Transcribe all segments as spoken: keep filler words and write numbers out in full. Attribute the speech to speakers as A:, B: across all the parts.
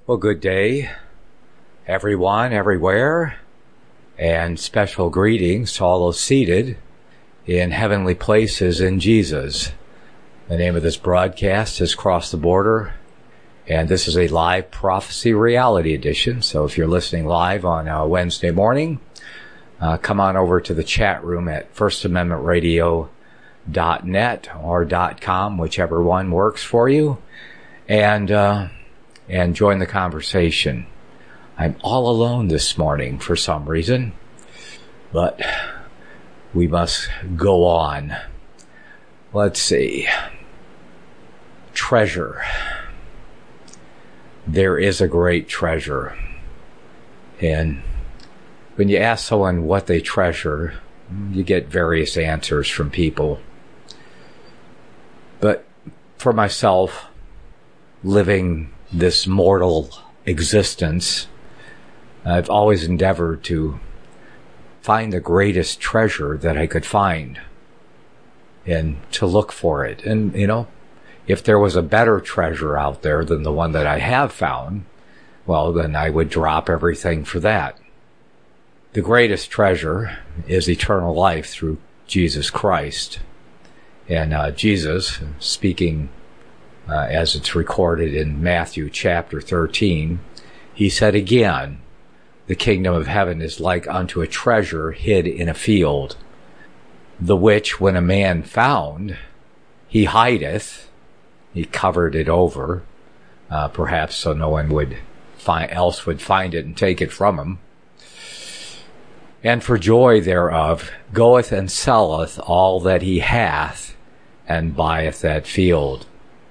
A: Well, good day, everyone, everywhere, and special greetings to all those seated in heavenly places in Jesus. The name of this broadcast is Cross the Border, and this is a live prophecy reality edition. So if you're listening live on uh, Wednesday morning, uh, come on over to the chat room at first amendment radio dot net or .com, whichever one works for you, and uh, and join the conversation. I'm all alone this morning for some reason, but we must go on. Let's see. Treasure. There is a great treasure. And when you ask someone what they treasure, you get various answers from people. But for myself, living this mortal existence, I've always endeavored to find the greatest treasure that I could find and to look for it. And, you know, if there was a better treasure out there than the one that I have found, well, then I would drop everything for that. The greatest treasure is eternal life through Jesus Christ. And uh, Jesus, speaking uh, as it's recorded in Matthew chapter thirteen, he said again, "The kingdom of heaven is like unto a treasure hid in a field, the which when a man found, he hideth," he covered it over, uh, perhaps so no one would find, else would find it and take it from him, "and for joy thereof goeth and selleth all that he hath, and buyeth that field."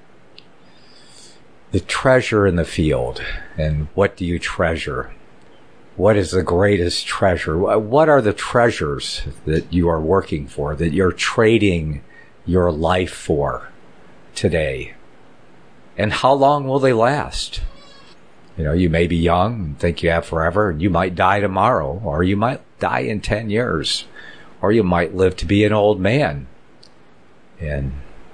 A: The treasure in the field. And what do you treasure? What is the greatest treasure? What are the treasures that you are working for, that you're trading your life for today? And how long will they last? You know, you may be young and think you have forever, and you might die tomorrow, or you might die in ten years, or you might live to be an old man and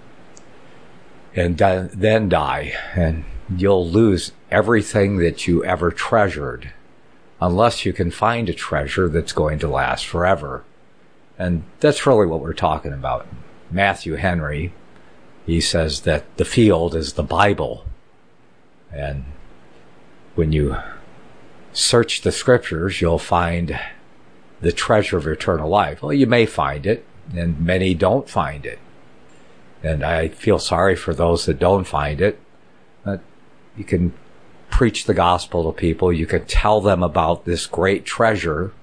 A: and then die, and you'll lose everything that you ever treasured unless you can find a treasure that's going to last forever. And that's really what we're talking about. Matthew Henry, he says that the field is the Bible. And when you search the scriptures, you'll find the treasure of eternal life. Well, you may find it, and many don't find it. And I feel sorry for those that don't find it. But you can preach the gospel to people. You can tell them about this great treasure.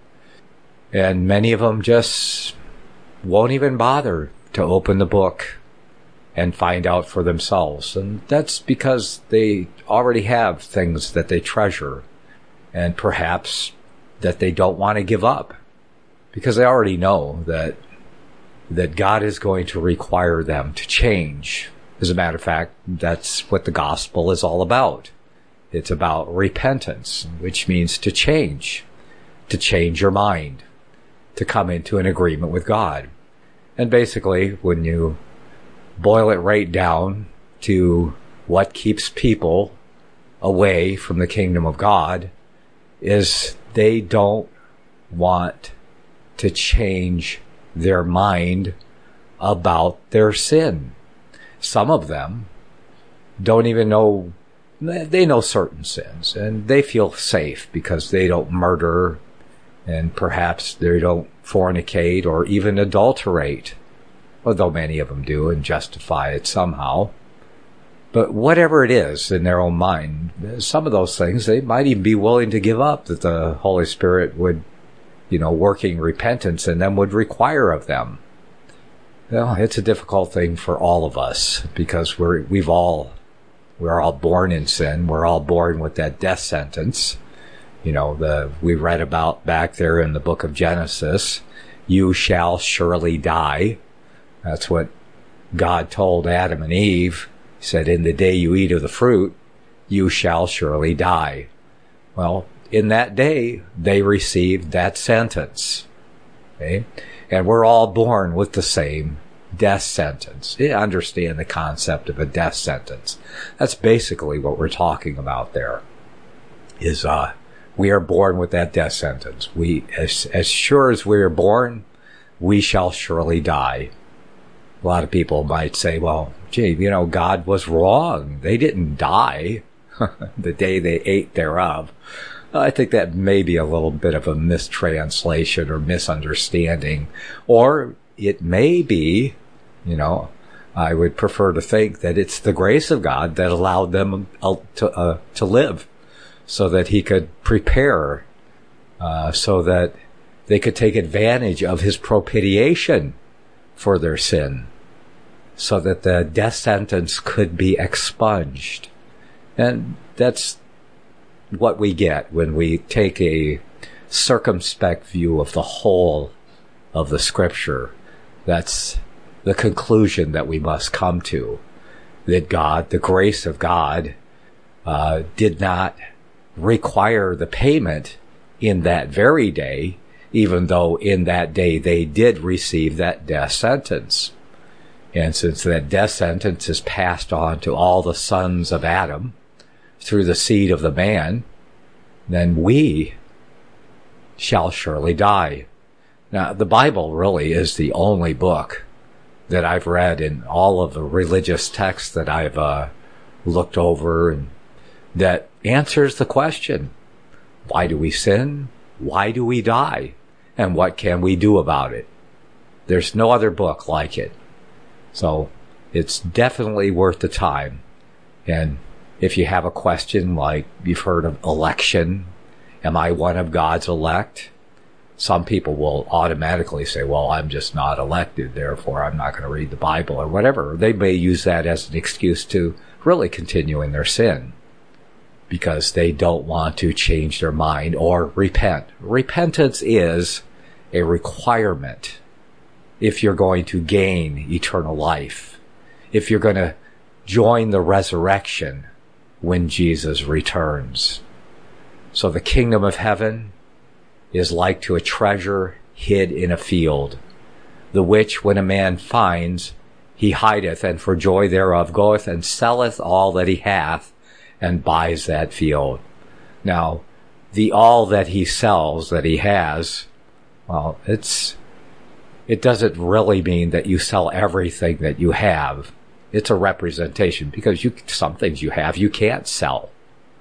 A: And many of them just won't even bother to open the book and find out for themselves. And that's because they already have things that they treasure, and perhaps that they don't want to give up, because they already know that that God is going to require them to change. As a matter of fact, that's what the gospel is all about. It's about repentance, which means to change, to change your mind, to come into an agreement with God. And basically, when you boil it right down to what keeps people away from the kingdom of God, is they don't want to change their mind about their sin. Some of them don't even know, they know certain sins, and they feel safe because they don't murder, and perhaps they don't fornicate or even adulterate, although many of them do and justify it somehow. But whatever it is in their own mind, some of those things they might even be willing to give up, that the Holy Spirit would, you know, working repentance in them would require of them. Well, it's a difficult thing for all of us, because we're, we've all, we're all born in sin. We're all born with that death sentence. You know, the, we read about back there in the book of Genesis, "You shall surely die." That's what God told Adam and Eve. He said, "In the day you eat of the fruit, you shall surely die." Well, in that day, they received that sentence. Okay? And we're all born with the same death sentence. You understand the concept of a death sentence. That's basically what we're talking about there. is uh, we are born with that death sentence. We, as, as sure as we are born, we shall surely die. A lot of people might say, well, gee, you know, God was wrong. They didn't die the day they ate thereof. I think that may be a little bit of a mistranslation or misunderstanding. Or it may be, you know, I would prefer to think that it's the grace of God that allowed them to, uh, to live so that he could prepare, uh, so that they could take advantage of his propitiation for their sin, so that the death sentence could be expunged. And that's what we get when we take a circumspect view of the whole of the scripture. That's the conclusion that we must come to, that God, the grace of God, uh, did not require the payment in that very day, even though in that day they did receive that death sentence. And since that death sentence is passed on to all the sons of Adam through the seed of the man, then we shall surely die. Now, the Bible really is the only book that I've read in all of the religious texts that I've uh, looked over and that answers the question, why do we sin? Why do we die? And what can we do about it? There's no other book like it. So it's definitely worth the time. And if you have a question like you've heard of election, am I one of God's elect? Some people will automatically say, well, I'm just not elected, therefore I'm not going to read the Bible or whatever. They may use that as an excuse to really continue in their sin because they don't want to change their mind or repent. Repentance is a requirement if you're going to gain eternal life, if you're going to join the resurrection when Jesus returns. So the kingdom of heaven is like to a treasure hid in a field, the which when a man finds, he hideth, and for joy thereof goeth and selleth all that he hath, and buys that field. Now, the all that he sells, that he has, well, it's, it doesn't really mean that you sell everything that you have. It's a representation, because you, some things you have you can't sell.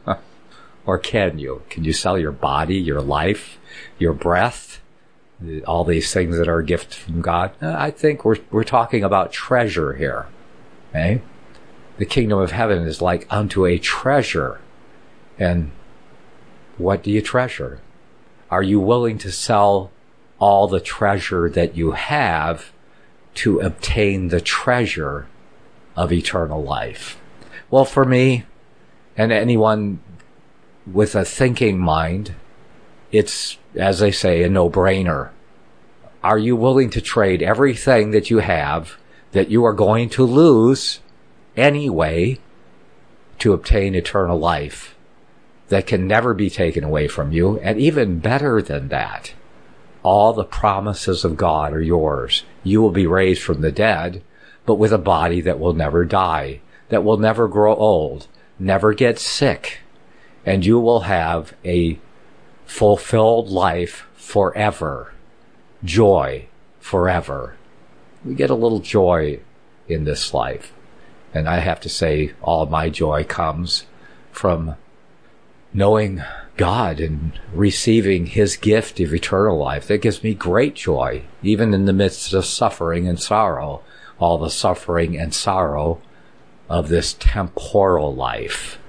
A: Or can you? Can you sell your body, your life, your breath, all these things that are a gift from God? I think we're we're talking about treasure here. Okay? The kingdom of heaven is like unto a treasure. And what do you treasure? Are you willing to sell all the treasure that you have to obtain the treasure of eternal life? Well, for me, and anyone with a thinking mind, it's, as they say, a no-brainer. Are you willing to trade everything that you have, that you are going to lose anyway, to obtain eternal life that can never be taken away from you? And even better than that, all the promises of God are yours. You will be raised from the dead, but with a body that will never die, that will never grow old, never get sick, and you will have a fulfilled life forever. Joy forever. We get a little joy in this life. And I have to say, all my joy comes from knowing God and receiving his gift of eternal life. That gives me great joy, even in the midst of suffering and sorrow, all the suffering and sorrow of this temporal life.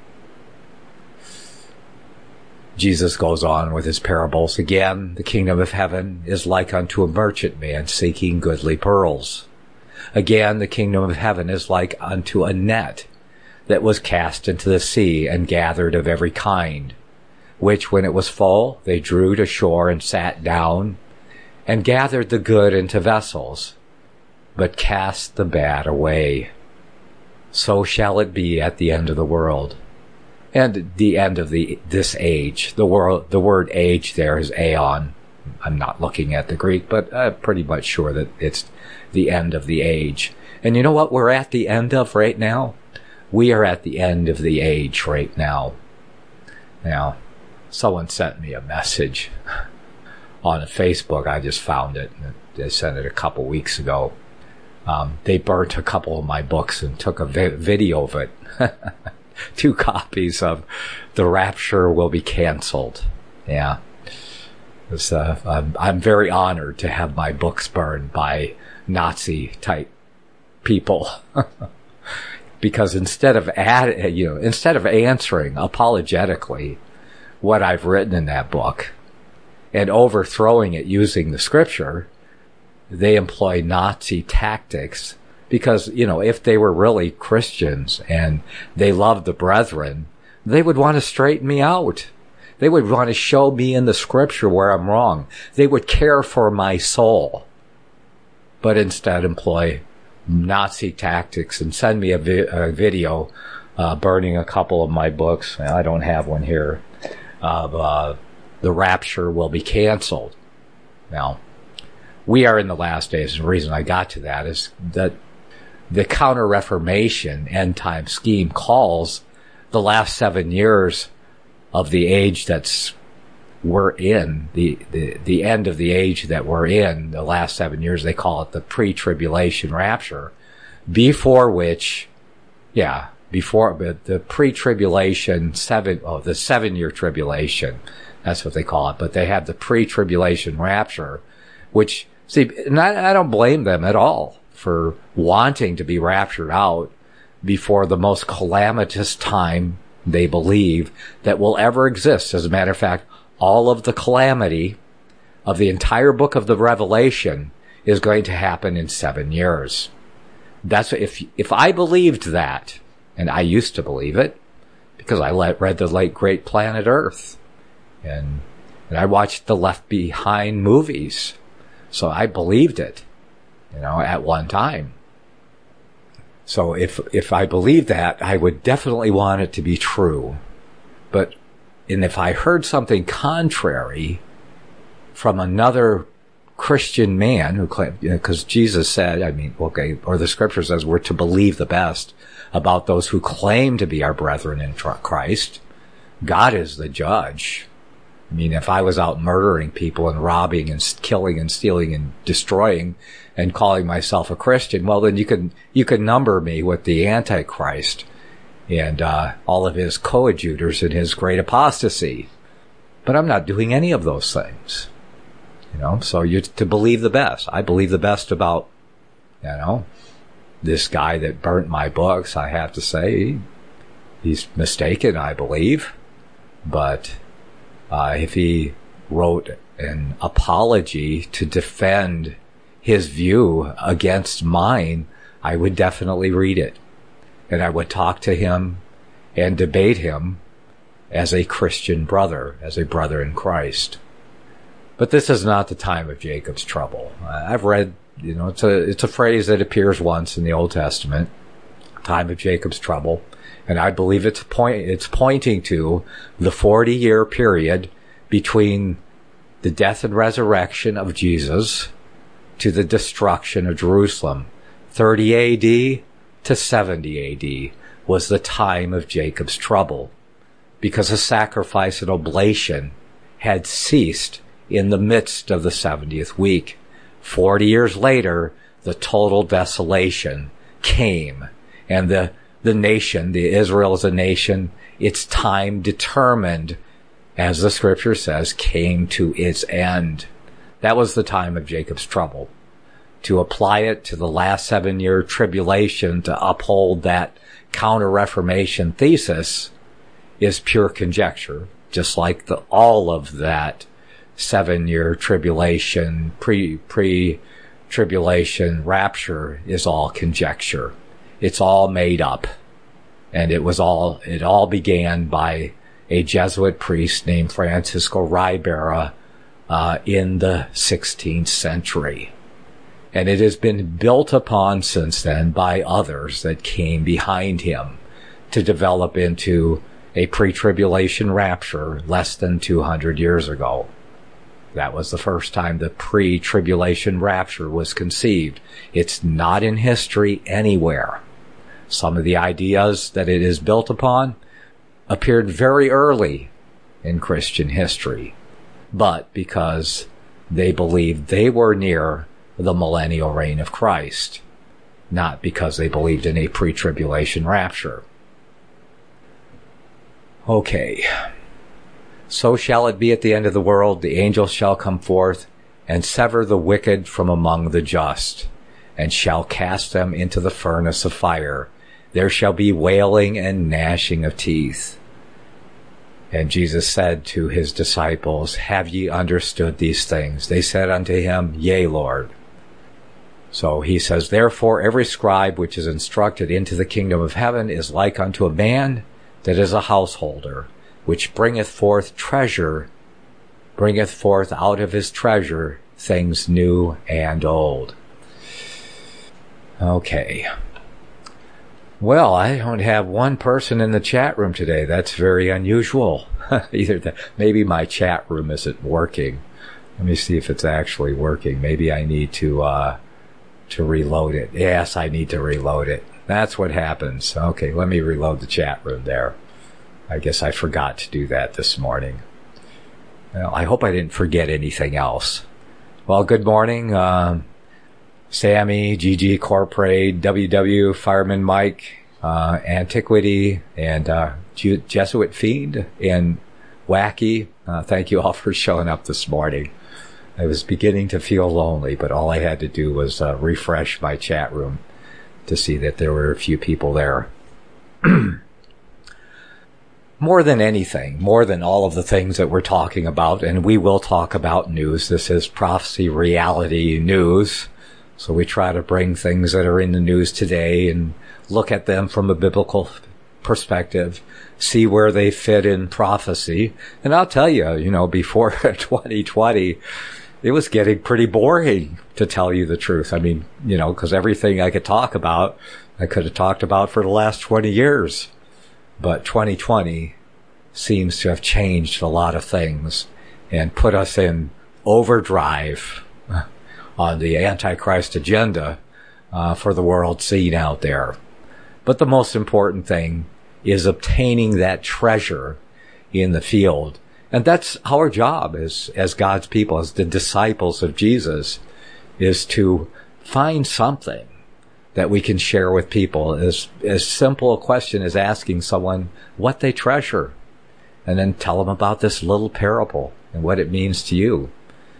A: Jesus goes on with his parables again. The kingdom of heaven is like unto a merchant man seeking goodly pearls. Again, the kingdom of heaven is like unto a net that was cast into the sea and gathered of every kind, which when it was full, they drew to shore and sat down and gathered the good into vessels, but cast the bad away. So shall it be at the end of the world. And the end of the this age. The world, the word age there is aeon. I'm not looking at the Greek, but I'm pretty much sure that it's the end of the age. And you know what we're at the end of right now? We are at the end of the age right now. Now, someone sent me a message on Facebook. I just found it. They sent it a couple weeks ago. Um, they burnt a couple of my books and took a vi- video of it. Two copies of The Rapture Will Be Canceled. Yeah. It's, uh, I'm, I'm very honored to have my books burned by Nazi-type people. Because instead of add, you know, instead of answering apologetically what I've written in that book and overthrowing it using the scripture, they employ Nazi tactics. Because, you know, if they were really Christians and they loved the brethren, they would want to straighten me out. They would want to show me in the scripture where I'm wrong. They would care for my soul. But instead employ Nazi tactics and send me a, vi- a video uh, burning a couple of my books. I don't have one here. Of uh, The Rapture Will Be Canceled. Now, we are in the last days. And the reason I got to that is that the Counter-Reformation end-time scheme calls the last seven years of the age that's we're in, the, the, the end of the age that we're in, the last seven years, they call it the pre-tribulation rapture, before which, yeah, before but the pre-tribulation seven, oh, the seven-year tribulation, that's what they call it, but they have the pre-tribulation rapture, which, see, and I, I don't blame them at all for wanting to be raptured out before the most calamitous time they believe that will ever exist. As a matter of fact, all of the calamity of the entire book of the Revelation is going to happen in seven years. That's if if I believed that, and I used to believe it because I let, read the late great Planet Earth, and and I watched the Left Behind movies, so I believed it. You know, at one time. So if, if I believed that, I would definitely want it to be true. But, and if I heard something contrary from another Christian man who claimed, you know, cause Jesus said, I mean, okay, or the scripture says we're to believe the best about those who claim to be our brethren in Christ. God is the judge. I mean, if I was out murdering people and robbing and killing and stealing and destroying and calling myself a Christian, well, then you can, you can number me with the Antichrist and, uh, all of his coadjutors in his great apostasy. But I'm not doing any of those things. You know, so you're to believe the best. I believe the best about, you know, this guy that burnt my books. I have to say, he's mistaken, I believe. But, Uh, if he wrote an apology to defend his view against mine, I would definitely read it. And I would talk to him and debate him as a Christian brother, as a brother in Christ. But this is not the time of Jacob's trouble. I've read, you know, it's a, it's a phrase that appears once in the Old Testament, time of Jacob's trouble. And I believe it's point, it's pointing to the forty year period between the death and resurrection of Jesus to the destruction of Jerusalem. thirty A D to seventy A D was the time of Jacob's trouble, because a sacrifice and oblation had ceased in the midst of the seventieth week. Forty years later, the total desolation came, and the The nation, the Israel as a nation, its time determined, as the scripture says, came to its end. That was the time of Jacob's trouble. To apply it to the last seven year tribulation to uphold that counter-reformation thesis is pure conjecture, just like the, all of that seven year tribulation, pre, pre-tribulation rapture is all conjecture. It's all made up. And it was all, it all began by a Jesuit priest named Francisco Ribera, uh, in the sixteenth century. And it has been built upon since then by others that came behind him to develop into a pre-tribulation rapture less than two hundred years ago. That was the first time the pre-tribulation rapture was conceived. It's not in history anywhere. Some of the ideas that it is built upon appeared very early in Christian history, but because they believed they were near the millennial reign of Christ, not because they believed in a pre-tribulation rapture. Okay. So shall it be at the end of the world, the angels shall come forth and sever the wicked from among the just, and shall cast them into the furnace of fire. There shall be wailing and gnashing of teeth. And Jesus said to his disciples, Have ye understood these things? They said unto him, Yea, Lord. So he says, Therefore every scribe which is instructed into the kingdom of heaven is like unto a man that is a householder, which bringeth forth treasure, bringeth forth out of his treasure things new and old. Okay. Well, I don't have one person in the chat room today. That's very unusual. Either that, maybe my chat room isn't working. Let me see if it's actually working. Maybe I need to, uh, to reload it. Yes, I need to reload it. That's what happens. Okay, let me reload the chat room there. I guess I forgot to do that this morning. Well, I hope I didn't forget anything else. Well, good morning, um, Sammy, G G Corporate, W W, Fireman Mike, uh, Antiquity, and uh, Jesuit Fiend, and Wacky. Uh, thank you all for showing up this morning. I was beginning to feel lonely, but all I had to do was uh, refresh my chat room to see that there were a few people there. More than anything, more than all of the things that we're talking about, and we will talk about news. This is Prophecy Reality News. So we try to bring things that are in the news today and look at them from a biblical perspective, see where they fit in prophecy. And I'll tell you, you know, before twenty twenty, it was getting pretty boring, to tell you the truth. I mean, you know, because everything I could talk about, I could have talked about for the last twenty years. But twenty twenty seems to have changed a lot of things and put us in overdrive on the Antichrist agenda uh, for the world scene out there. But the most important thing is obtaining that treasure in the field. And that's our job as, as God's people, as the disciples of Jesus, is to find something that we can share with people. As, as simple a question as asking someone what they treasure, and then tell them about this little parable and what it means to you.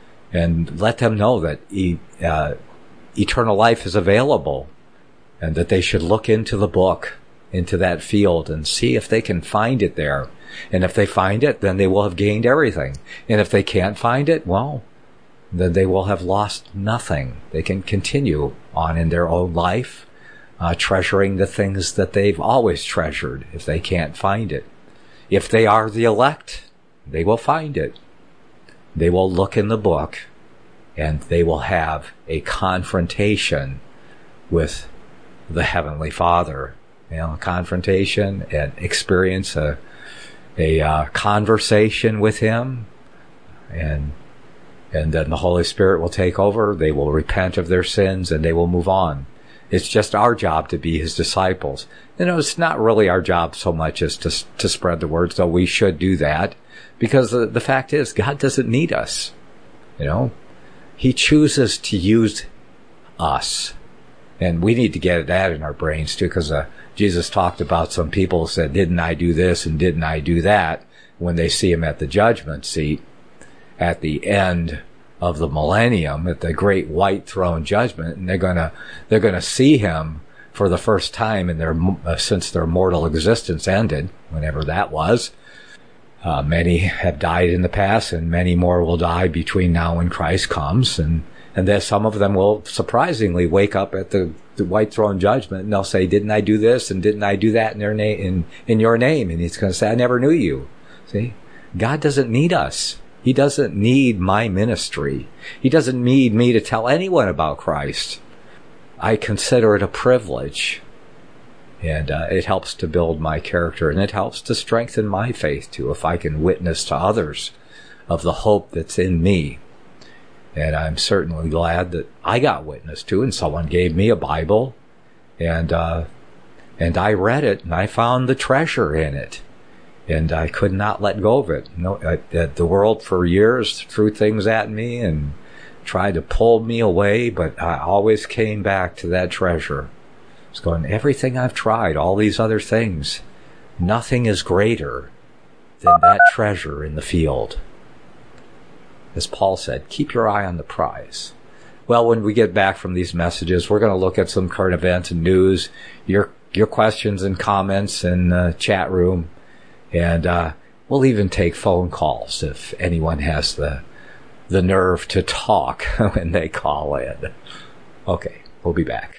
A: And let them know that e- uh, eternal life is available, and that they should look into the book, into that field, and see if they can find it there. And if they find it, then they will have gained everything. And if they can't find it, well, then they will have lost nothing. They can continue on in their own life, uh, treasuring the things that they've always treasured if they can't find it. If they are the elect, they will find it. They will look in the book, and they will have a confrontation with the Heavenly Father. You know, a confrontation, and experience a, a uh, conversation with Him, and and then the Holy Spirit will take over. They will repent of their sins, and they will move on. It's just our job to be His disciples. You know, it's not really our job so much as to to spread the word, though we should do that, because the, the fact is, God doesn't need us. You know, He chooses to use us, and we need to get that in our brains too, because uh, Jesus talked about some people who said, "Didn't I do this and didn't I do that?" When they see Him at the judgment seat, at the end of the millennium, at the great white throne judgment, and they're gonna they're gonna see Him for the first time in their uh, since their mortal existence ended, whenever that was. Uh, many have died in the past, and many more will die between now and Christ comes, and and then some of them will surprisingly wake up at the, the white throne judgment, and they'll say, "Didn't I do this and didn't I do that in their name in in your name?" And He's going to say, "I never knew you." See, God doesn't need us. He doesn't need my ministry. He doesn't need me to tell anyone about Christ. I consider it a privilege, and uh, it helps to build my character, and it helps to strengthen my faith too, if I can witness to others of the hope that's in me. And I'm certainly glad that I got witness to, and someone gave me a Bible, and uh, and I read it, and I found the treasure in it. And I could not let go of it. No, I, the world for years threw things at me and tried to pull me away, but I always came back to that treasure. I was going, everything I've tried, all these other things, nothing is greater than that treasure in the field. As Paul said, keep your eye on the prize. Well, when we get back from these messages, we're going to look at some current events and news, your your questions and comments in the chat room, and uh, we'll even take phone calls if anyone has the the nerve to talk when they call in. Okay, we'll be back.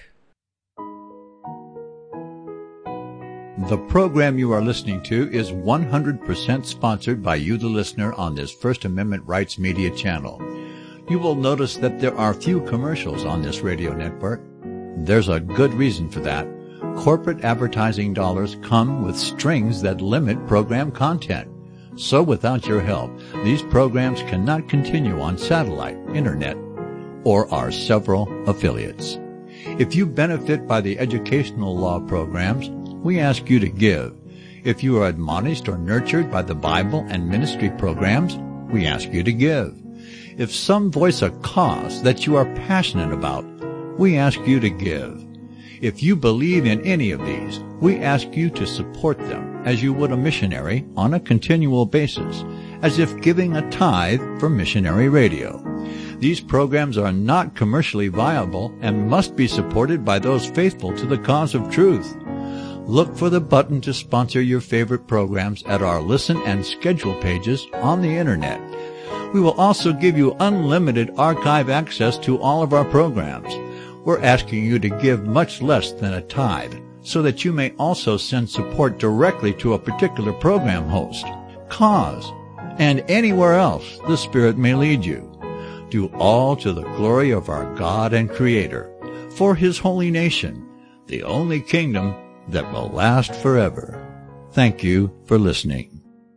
B: The program you are listening to is one hundred percent sponsored by you, the listener, on this First Amendment Rights Media channel. You will notice that there are few commercials on this radio network. There's a good reason for that. Corporate advertising dollars come with strings that limit program content. So without your help, these programs cannot continue on satellite, internet, or our several affiliates. If you benefit by the educational law programs, we ask you to give. If you are admonished or nurtured by the Bible and ministry programs, we ask you to give. If some voice a cause that you are passionate about, we ask you to give. If you believe in any of these, we ask you to support them as you would a missionary on a continual basis, as if giving a tithe for missionary radio. These programs are not commercially viable and must be supported by those faithful to the cause of truth. Look for the button to sponsor your favorite programs at our listen and schedule pages on the internet. We will also give you unlimited archive access to all of our programs. We're asking you to give much less than a tithe so that you may also send support directly to a particular program host, cause, and anywhere else the Spirit may lead you. Do all to the glory of our God and Creator, for His holy nation, the only kingdom that will last forever. Thank you for listening.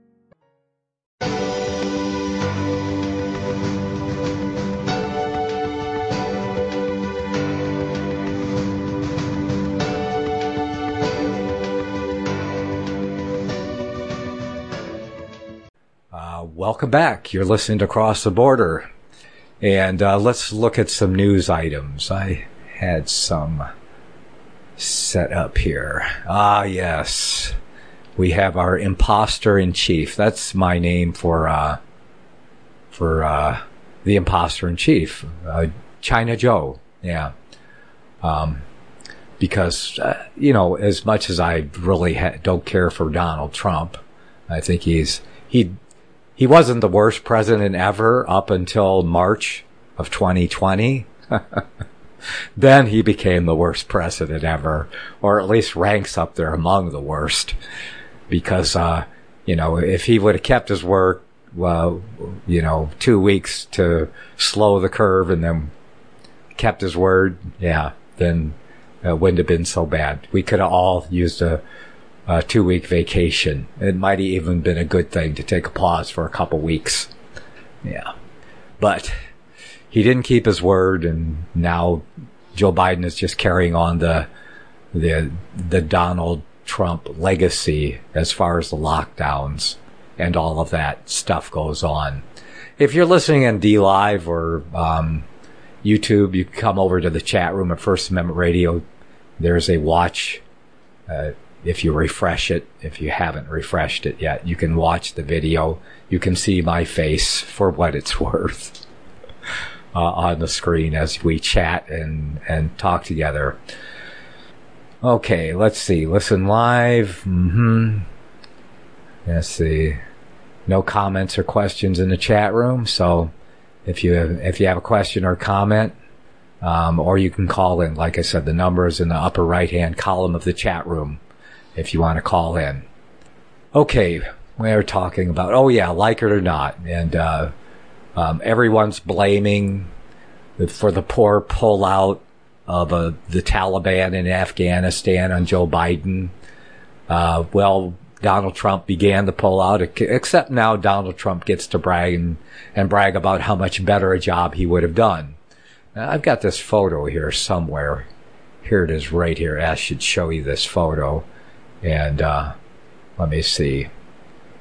A: Uh, welcome back. You're listening to Cross the Border. And uh, let's look at some news items. I had some set up here. Ah, yes. We have our imposter in chief. That's my name for uh, for uh, the imposter in chief, uh, China Joe. Yeah. Um, because uh, you know, as much as I really ha- don't care for Donald Trump, I think he's he he wasn't the worst president ever up until March of twenty twenty. Then he became the worst president ever, or at least ranks up there among the worst. Because, uh, you know, if he would have kept his word, well, you know, two weeks to slow the curve and then kept his word, yeah, then it wouldn't have been so bad. We could have all used a, a two-week vacation. It might have even been a good thing to take a pause for a couple weeks. Yeah. But he didn't keep his word, and now Joe Biden is just carrying on the the the Donald Trump legacy as far as the lockdowns and all of that stuff goes on. If you're listening on D Live or um, YouTube, you can come over to the chat room at First Amendment Radio. There's a watch. Uh, if you refresh it, if you haven't refreshed it yet, you can watch the video. You can see my face for what it's worth. Uh, on the screen as we chat and, and talk together. Okay, let's see. Listen live. Mm-hmm. Let's see. No comments or questions in the chat room. So if you have, if you have a question or comment, um, or you can call in. Like I said, the number is in the upper right-hand column of the chat room if you want to call in. Okay, we're talking about, oh yeah, like it or not. And, uh, Um, everyone's blaming for the poor pullout of uh, the Taliban in Afghanistan on Joe Biden. Uh, well, Donald Trump began the pullout, except now Donald Trump gets to brag and, and brag about how much better a job he would have done. Now, I've got this photo here somewhere. Here it is right here. I should show you this photo. And uh, let me see.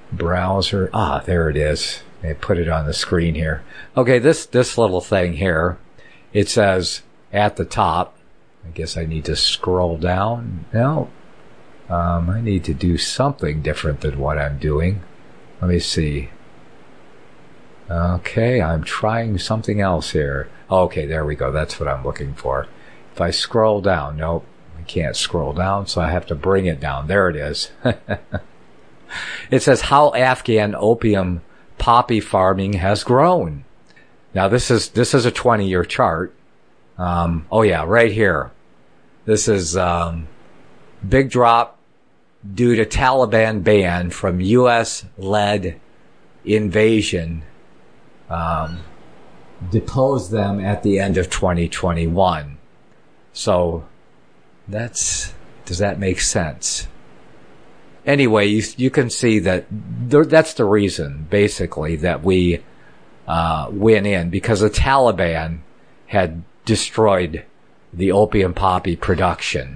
A: browser. Ah, there it is. I put it on the screen here. Okay, this, this little thing here, it says at the top, I guess I need to scroll down. No, um, I need to do something different than what I'm doing. Let me see. Okay, I'm trying something else here. Okay, there we go. That's what I'm looking for. If I scroll down, nope, I can't scroll down, so I have to bring it down. There it is. It says how Afghan opium poppy farming has grown. Now this is this is a twenty-year chart. Um, oh yeah, right here. This is um, big drop due to Taliban ban from U S-led invasion. Um, deposed them at the end of twenty twenty-one. So that's, does that make sense? Anyway, you, you can see that th- that's the reason, basically, that we uh, went in, because the Taliban had destroyed the opium poppy production.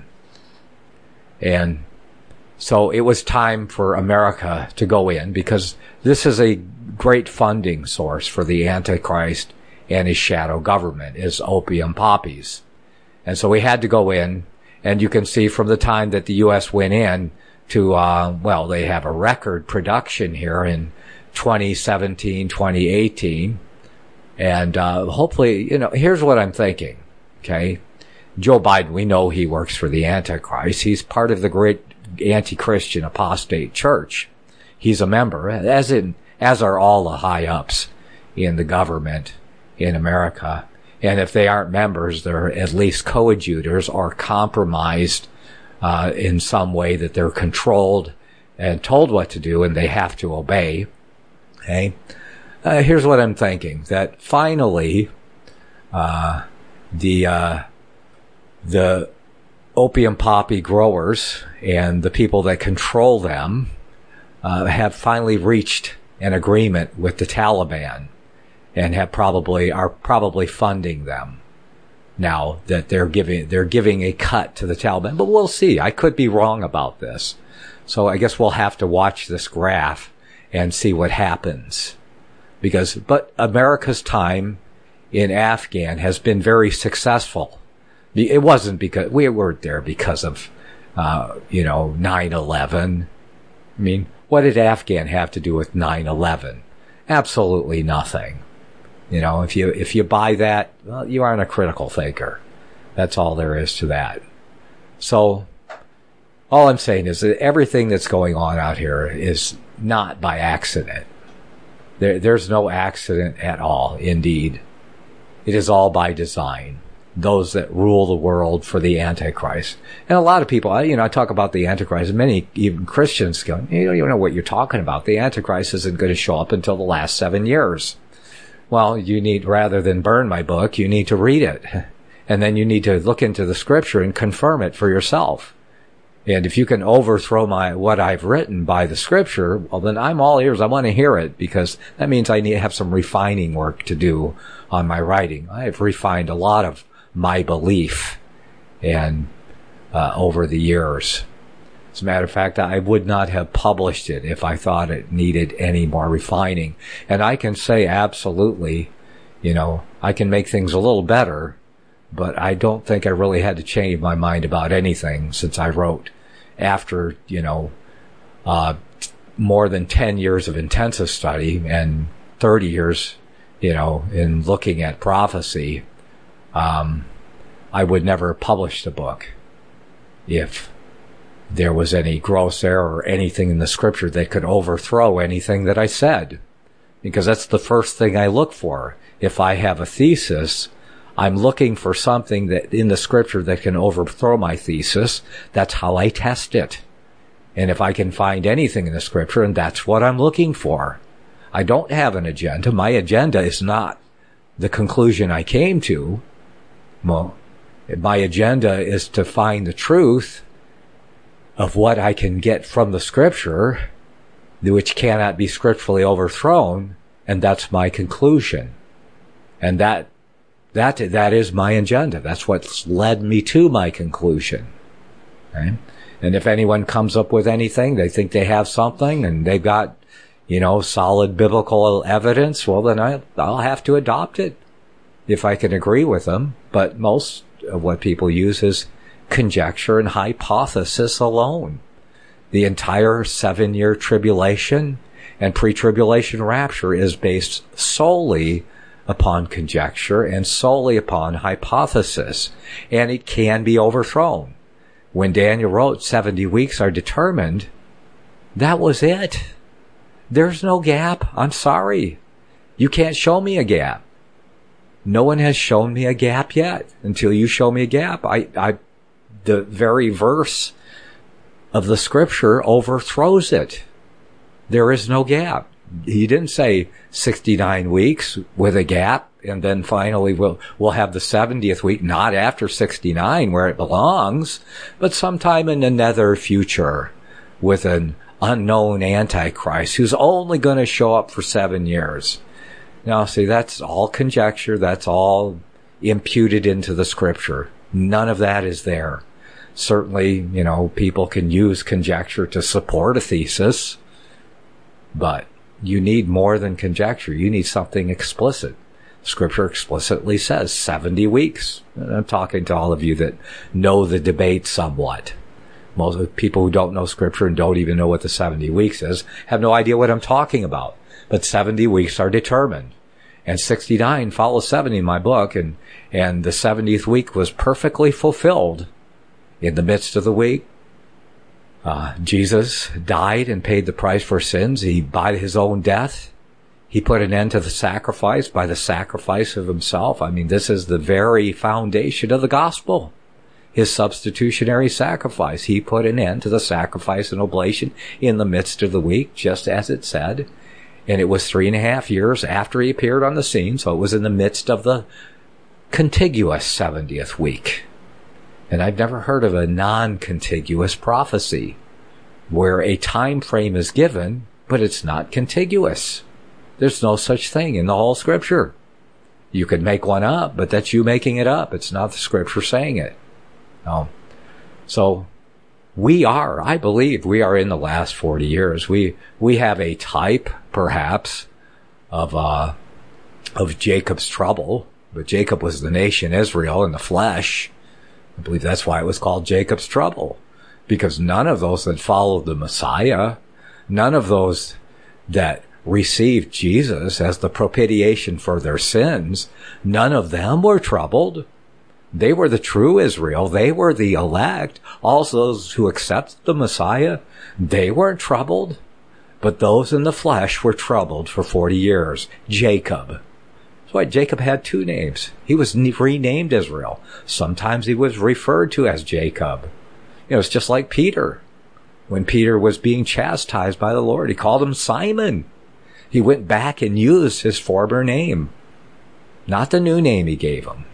A: And so it was time for America to go in, because this is a great funding source for the Antichrist and his shadow government, is opium poppies. And so we had to go in, and you can see from the time that the U S went in to, uh, well, they have a record production here in twenty seventeen, twenty eighteen. And, uh, hopefully, you know, here's what I'm thinking. Okay. Joe Biden, we know he works for the Antichrist. He's part of the great anti-Christian apostate church. He's a member, as in, as are all the high ups in the government in America. And if they aren't members, they're at least coadjutors or compromised uh, in some way, that they're controlled and told what to do and they have to obey. Okay. Uh, here's what I'm thinking, that finally, uh, the, uh, the opium poppy growers and the people that control them, uh, have finally reached an agreement with the Taliban and have probably, are probably funding them now that they're giving, they're giving a cut to the Taliban. But we'll see. I could be wrong about this. So I guess we'll have to watch this graph and see what happens. Because, but America's time in Afghan has been very successful. It wasn't because, we weren't there because of, uh, you know, nine eleven. I mean, what did Afghan have to do with nine eleven? Absolutely nothing. You know, if you, if you buy that, well, you aren't a critical thinker. That's all there is to that. So, all I'm saying is that everything that's going on out here is not by accident. There, there's no accident at all, indeed. It is all by design. Those that rule the world for the Antichrist. And a lot of people, you know, I talk about the Antichrist, and many even Christians go, you don't even know what you're talking about. The Antichrist isn't going to show up until the last seven years. Well, you need, rather than burn my book, you need to read it. And then you need to look into the scripture and confirm it for yourself. And if you can overthrow my, what I've written by the scripture, well, then I'm all ears. I want to hear it, because that means I need to have some refining work to do on my writing. I've refined a lot of my belief and, uh, over the years. As a matter of fact, I would not have published it if I thought it needed any more refining. And I can say absolutely, you know, I can make things a little better, but I don't think I really had to change my mind about anything since I wrote. After, you know, uh, more than ten years of intensive study and thirty years, you know, in looking at prophecy, um, I would never have published a book if there was any gross error or anything in the scripture that could overthrow anything that I said. Because that's the first thing I look for. If I have a thesis, I'm looking for something that in the scripture that can overthrow my thesis. That's how I test it. And if I can find anything in the scripture, and that's what I'm looking for. I don't have an agenda. My agenda is not the conclusion I came to. Well, my agenda is to find the truth of what I can get from the scripture, which cannot be scripturally overthrown, and that's my conclusion. And that That, that is my agenda. That's what's led me to my conclusion. Okay? And if anyone comes up with anything, they think they have something and they've got, you know, solid biblical evidence, well, then I, I'll have to adopt it if I can agree with them. But most of what people use is conjecture and hypothesis alone. The entire seven-year tribulation and pre-tribulation rapture is based solely upon conjecture and solely upon hypothesis, and it can be overthrown. When Daniel wrote seventy weeks are determined, that was it. There's no gap. I'm sorry. You can't show me a gap. No one has shown me a gap yet. Until you show me a gap, I, I, the very verse of the scripture overthrows it. There is no gap. He didn't say sixty-nine weeks with a gap, and then finally we'll, we'll have the seventieth week, not after sixty-nine where it belongs, but sometime in the nether future with an unknown Antichrist who's only going to show up for seven years. Now, see, that's all conjecture. That's all imputed into the scripture. None of that is there. Certainly, you know, people can use conjecture to support a thesis, but you need more than conjecture. You need something explicit. Scripture explicitly says seventy weeks. And I'm talking to all of you that know the debate somewhat. Most of the people who don't know Scripture and don't even know what the seventy weeks is have no idea what I'm talking about. But seventy weeks are determined. And sixty-nine follows seventy in my book, and, and the seventieth week was perfectly fulfilled. In the midst of the week, uh, Jesus died and paid the price for sins. He, by his own death, he put an end to the sacrifice by the sacrifice of himself. I mean, this is the very foundation of the gospel. His substitutionary sacrifice. He put an end to the sacrifice and oblation in the midst of the week, just as it said. And it was three and a half years after he appeared on the scene, so it was in the midst of the contiguous seventieth week. And I've never heard of a non-contiguous prophecy where a time frame is given, but it's not contiguous. There's no such thing in the whole scripture. You could make one up, but that's you making it up. It's not the scripture saying it. No. So we are, I believe we are in the last forty years. We, we have a type, perhaps, of, uh, of Jacob's trouble. But Jacob was the nation Israel in the flesh. I believe that's why it was called Jacob's trouble. Because none of those that followed the Messiah, none of those that received Jesus as the propitiation for their sins, none of them were troubled. They were the true Israel. They were the elect. All those who accepted the Messiah, they weren't troubled. But those in the flesh were troubled for forty years. Jacob. That's why Jacob had two names. He was renamed Israel. Sometimes he was referred to as Jacob. You know, it's just like Peter. When Peter was being chastised by the Lord, he called him Simon. He went back and used his former name, not the new name he gave him.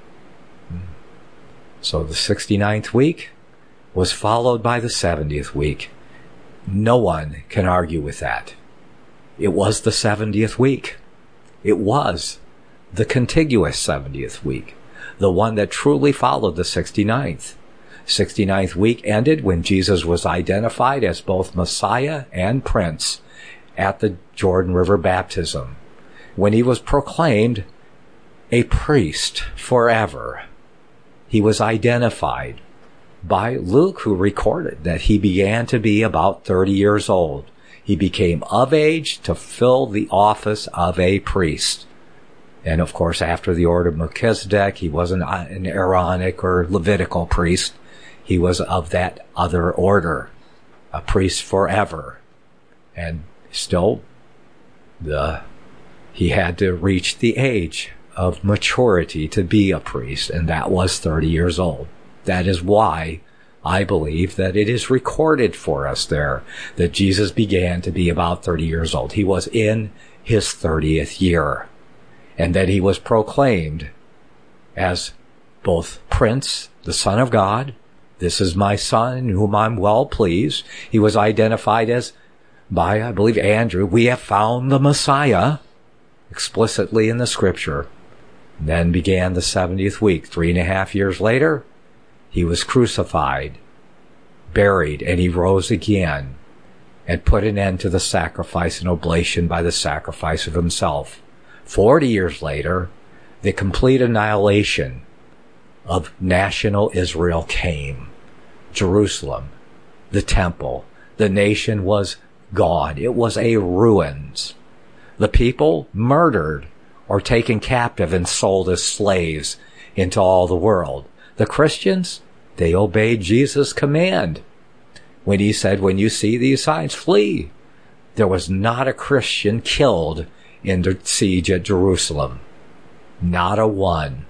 A: So the sixty-ninth week was followed by the seventieth week. No one can argue with that. It was the seventieth week. It was the contiguous seventieth week, the one that truly followed the sixty-ninth. sixty-ninth week ended when Jesus was identified as both Messiah and Prince at the Jordan River baptism, when he was proclaimed a priest forever. He was identified by Luke, who recorded that he began to be about thirty years old. He became of age to fill the office of a priest. And of course, after the order of Melchizedek, he wasn't an Aaronic or Levitical priest. He was of that other order, a priest forever. And still, the he had to reach the age of maturity to be a priest, and that was thirty years old. That is why I believe that it is recorded for us there that Jesus began to be about thirty years old. He was in his thirtieth year, and that he was proclaimed as both Prince, the Son of God. This is my Son in whom I'm well pleased. He was identified as, by, I believe, Andrew, we have found the Messiah, explicitly in the scripture. Then began the seventieth week. Three and a half years later, he was crucified, buried, and he rose again. and put an end to the sacrifice and oblation by the sacrifice of himself. Forty years later, the complete annihilation of national Israel came. Jerusalem, the temple, the nation was gone. It was a ruins. The people murdered or taken captive and sold as slaves into all the world. The Christians, they obeyed Jesus' command when he said, when you see these signs, flee. There was not a Christian killed in the siege at Jerusalem. Not a one.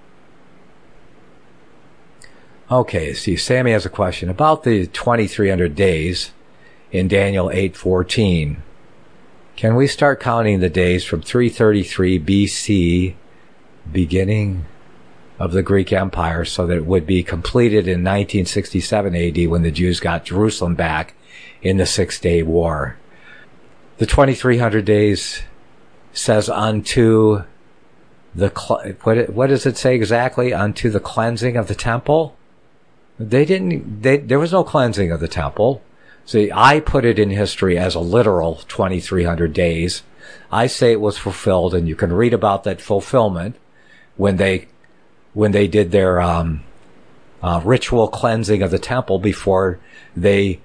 A: Okay, see, Sammy has a question about the twenty-three hundred days in Daniel eight fourteen. Can we start counting the days from three thirty-three B C, beginning of the Greek Empire, so that it would be completed in nineteen sixty-seven A D when the Jews got Jerusalem back in the Six-Day War? The twenty-three hundred days says unto the, what, what does it say exactly? Unto the cleansing of the temple? They didn't, they, there was no cleansing of the temple. See, I put it in history as a literal twenty-three hundred days. I say it was fulfilled, and you can read about that fulfillment when they, when they did their, um, uh, ritual cleansing of the temple before they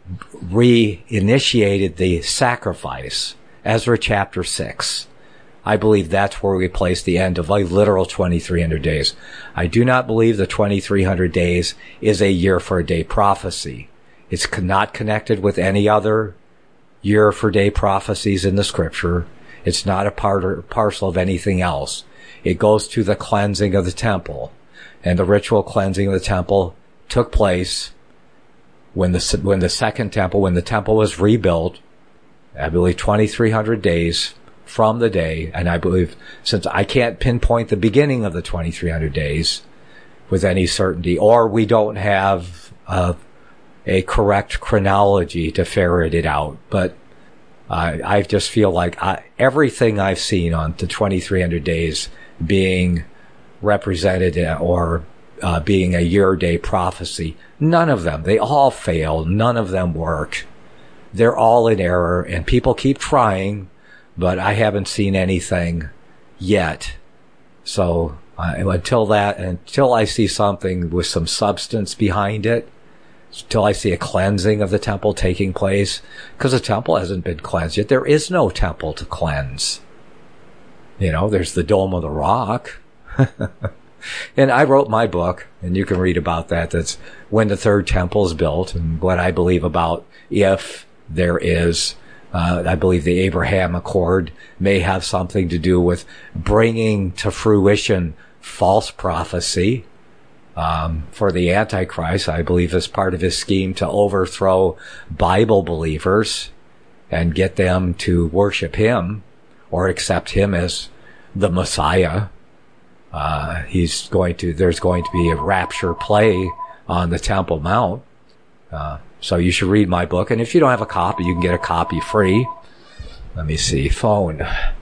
A: reinitiated the sacrifice. Ezra chapter six. I believe that's where we place the end of a literal twenty-three hundred days. I do not believe the twenty-three hundred days is a year for a day prophecy. It's not connected with any other year for day prophecies in the scripture. It's not a part or parcel of anything else. It goes to the cleansing of the temple. And the ritual cleansing of the temple took place when the, when the second temple, when the temple was rebuilt, I believe twenty-three hundred days from the day, and I believe, since I can't pinpoint the beginning of the twenty-three hundred days with any certainty, or we don't have uh, a correct chronology to ferret it out, but uh, I just feel like I, everything I've seen on the twenty-three hundred days being represented or uh, being a year-day prophecy, none of them, they all fail, none of them work. They're all in error, and people keep trying, but I haven't seen anything yet. So uh, until that, until I see something with some substance behind it, until I see a cleansing of the temple taking place, because the temple hasn't been cleansed yet. There is no temple to cleanse. You know, there's the Dome of the Rock. And I wrote my book, and you can read about that. That's when the third temple is built, and what I believe about if there is. Uh, I believe the Abraham Accord may have something to do with bringing to fruition false prophecy um, for the Antichrist. I believe as part of his scheme to overthrow Bible believers and get them to worship him or accept him as the Messiah. Uh, he's going to, there's going to be a rapture play on the Temple Mount. Uh, So you should read my book. And if you don't have a copy, you can get a copy free. Let me see. Phone.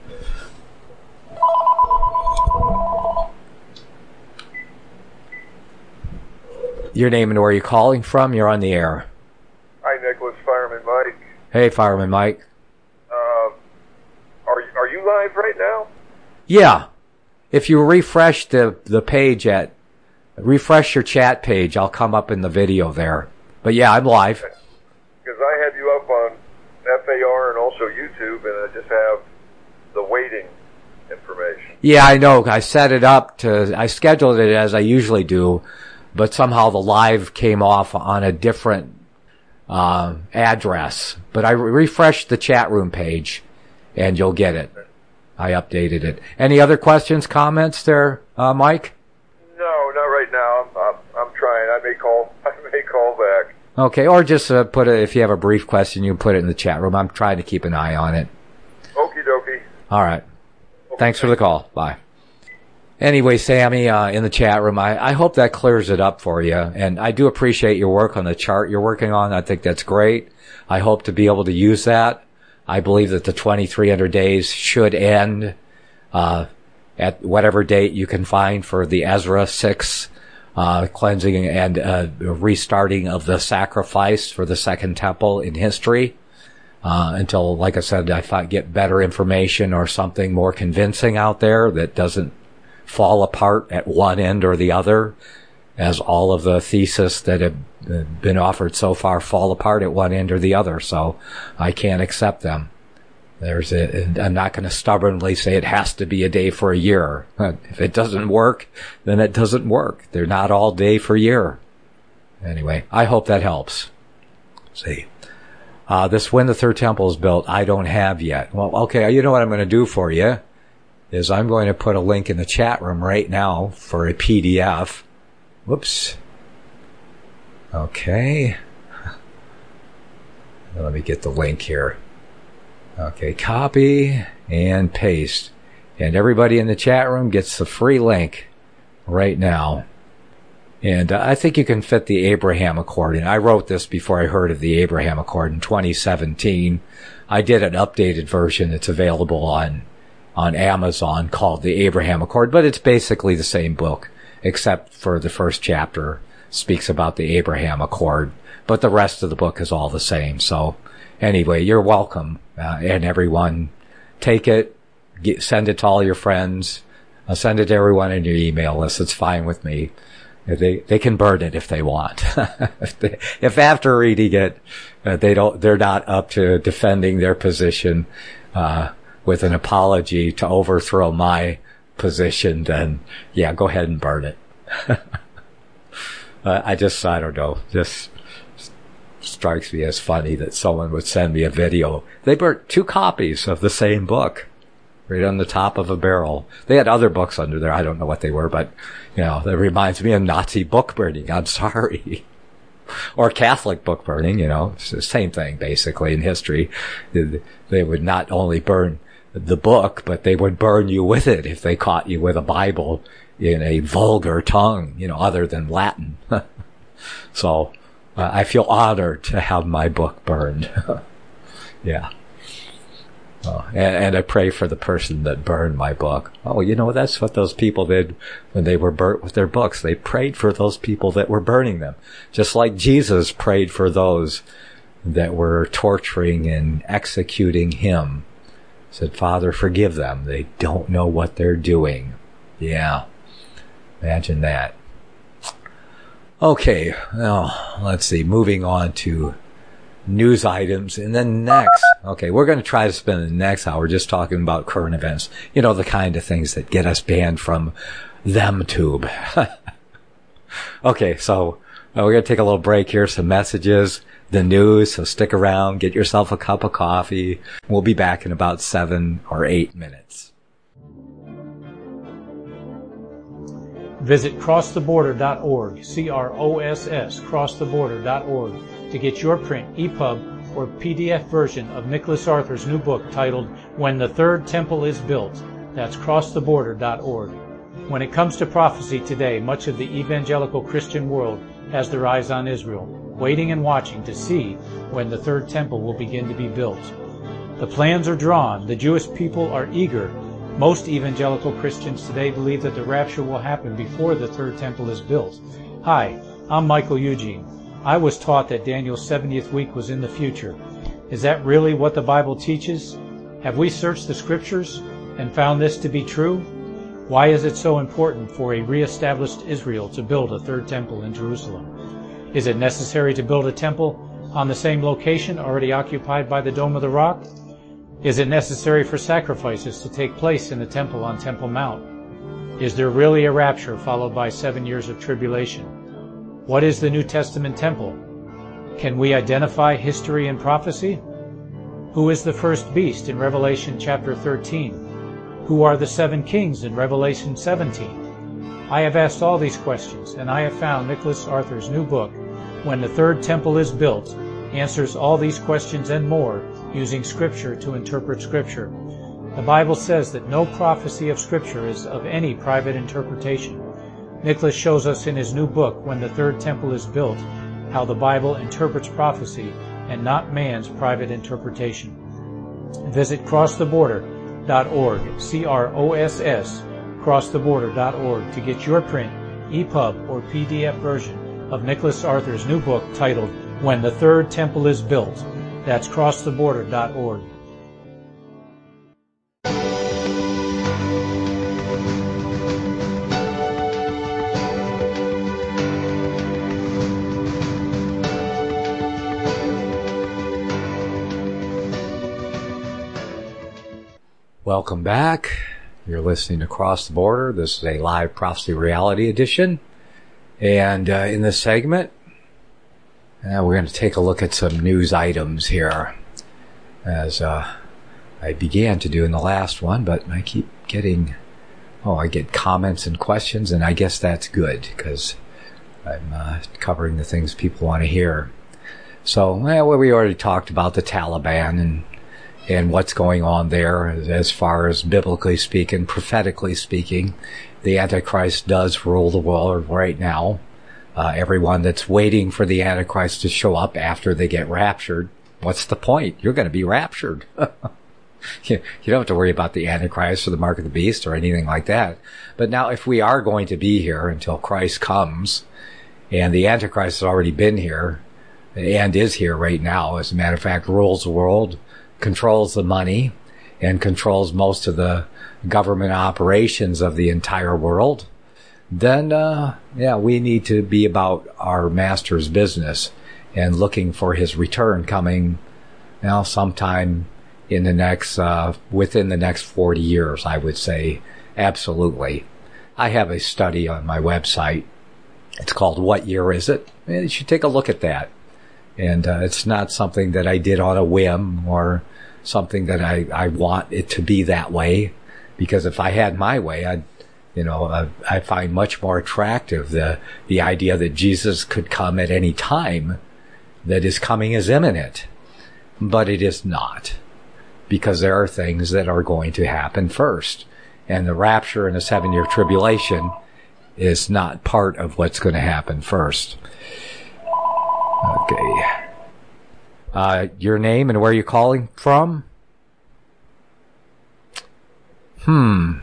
A: Your name and where you're calling from. You're on the air.
C: Hi, Nicholas. Fireman Mike.
A: Hey, Fireman Mike.
C: Uh, are, are you live right now?
A: Yeah. If you refresh the, the page at, refresh your chat page, I'll come up in the video there. But yeah, I'm live.
C: Because I have you up on F A R and also YouTube, and I just have the waiting information.
A: Yeah, I know. I set it up to, I scheduled it as I usually do, but somehow the live came off on a different uh, address. But I re- refreshed the chat room page, and you'll get it. I updated it. Any other questions, comments there, uh, Mike?
C: No, not right now. I'm, I'm, I'm trying. I may call. I may call back.
A: Okay, or just uh, put it, if you have a brief question, you can put it in the chat room. I'm trying to keep an eye on it.
C: Okie dokie.
A: All right.
C: Okay.
A: Thanks for the call. Bye. Anyway, Sammy, uh, in the chat room, I, I hope that clears it up for you. And I do appreciate your work on the chart you're working on. I think that's great. I hope to be able to use that. I believe that the twenty-three hundred days should end uh, at whatever date you can find for the Ezra six uh, cleansing and uh, restarting of the sacrifice for the Second Temple in history. uh, until, like I said, I thought get better information or something more convincing out there that doesn't fall apart at one end or the other, as all of the theses that have been offered so far fall apart at one end or the other. So I can't accept them. There's a, I'm not going to stubbornly say it has to be a day for a year. If it doesn't work, then it doesn't work. They're not all day for year. Anyway, I hope that helps. See, uh, this When the Third Temple is Built, I don't have yet. Well, okay, you know what I'm going to do for you is I'm going to put a link in the chat room right now for a P D F. Whoops. Okay. Let me get the link here. Okay, copy and paste. And everybody in the chat room gets the free link right now. And uh, I think you can fit the Abraham Accord in. I wrote this before I heard of the Abraham Accord in twenty seventeen. I did an updated version that's available on on Amazon called the Abraham Accord, but it's basically the same book, except for the first chapter speaks about the Abraham Accord, but the rest of the book is all the same. So anyway, you're welcome, uh, and everyone, take it, get, send it to all your friends, uh, send it to everyone in your email list. It's fine with me. They they can burn it if they want. if, they, if after reading it, uh, they don't, they're not up to defending their position uh, with an apology to overthrow my position, then yeah, go ahead and burn it. uh, I just, I don't know, just strikes me as funny that someone would send me a video. They burnt two copies of the same book right on the top of a barrel. They had other books under there. I don't know what they were, but, you know, that reminds me of Nazi book burning. I'm sorry. Or Catholic book burning, you know, it's the same thing basically in history. They would not only burn the book, but they would burn you with it if they caught you with a Bible in a vulgar tongue, you know, other than Latin. So uh, I feel honored to have my book burned. Yeah. Oh, and, and I pray for the person that burned my book. Oh, you know, that's what those people did when they were burnt with their books. They prayed for those people that were burning them. Just like Jesus prayed for those that were torturing and executing him. Said, Father, forgive them. They don't know what they're doing. Yeah. Imagine that. Okay. Well, let's see. Moving on to news items. And then next, okay, we're going to try to spend the next hour just talking about current events. You know, the kind of things that get us banned from ThemTube. Okay, so uh, we're going to take a little break here, some messages, the news, so stick around, get yourself a cup of coffee. We'll be back in about seven or eight minutes.
D: Visit cross the border dot org, C R O S S, cross the border dot org, to get your print, E P U B, or P D F version of Nicholas Arthur's new book titled When the Third Temple is Built. That's cross the border dot org. When it comes to prophecy today, much of the evangelical Christian world has their eyes on Israel, waiting and watching to see when the third temple will begin to be built. The plans are drawn. The Jewish people are eager. Most evangelical Christians today believe that the rapture will happen before the third temple is built. Hi, I'm Michael Eugene. I was taught that Daniel's seventieth week was in the future. Is that really what the Bible teaches? Have we searched the Scriptures and found this to be true? Why is it so important for a re-established Israel to build a third temple in Jerusalem? Is it necessary to build a temple on the same location already occupied by the Dome of the Rock? Is it necessary for sacrifices to take place in the temple on Temple Mount? Is there really a rapture followed by seven years of tribulation? What is the New Testament temple? Can we identify history and prophecy? Who is the first beast in Revelation chapter thirteen? Who are the seven kings in Revelation seventeen? I have asked all these questions, and I have found Nicholas Arthur's new book, When the Third Temple is Built, answers all these questions and more using Scripture to interpret Scripture. The Bible says that no prophecy of Scripture is of any private interpretation. Nicholas shows us in his new book, When the Third Temple is Built, how the Bible interprets prophecy and not man's private interpretation. Visit cross the border dot org, C R O S S, cross the border dot org, to get your print, E P U B, or P D F version of Nicholas Arthur's new book titled When the Third Temple is Built. That's cross the border dot org.
A: Welcome back. You're listening to Cross the Border. This is a live Prophecy Reality edition. And uh, in this segment, uh, we're going to take a look at some news items here, as uh, I began to do in the last one, but I keep getting, oh, I get comments and questions, and I guess that's good, because I'm uh, covering the things people want to hear. So, well, we already talked about the Taliban and and what's going on there as far as biblically speaking, prophetically speaking. The Antichrist does rule the world right now. Uh, everyone that's waiting for the Antichrist to show up after they get raptured, what's the point? You're going to be raptured. you, you don't have to worry about the Antichrist or the mark of the beast or anything like that. But now if we are going to be here until Christ comes, and the Antichrist has already been here and is here right now, as a matter of fact, rules the world, controls the money, and controls most of the government operations of the entire world, then, uh, yeah, we need to be about our master's business and looking for his return coming, now sometime in the next, uh, within the next forty years, I would say. Absolutely. I have a study on my website. It's called What Year Is It? And you should take a look at that. And, uh, it's not something that I did on a whim or something that I, I want it to be that way, because if I had my way, I'd, you know, uh, I find much more attractive the, the idea that Jesus could come at any time, that his coming is imminent. But it is not, because there are things that are going to happen first. And the rapture and the seven year tribulation is not part of what's going to happen first. Okay. Uh, your name and where you're calling from? Hmm.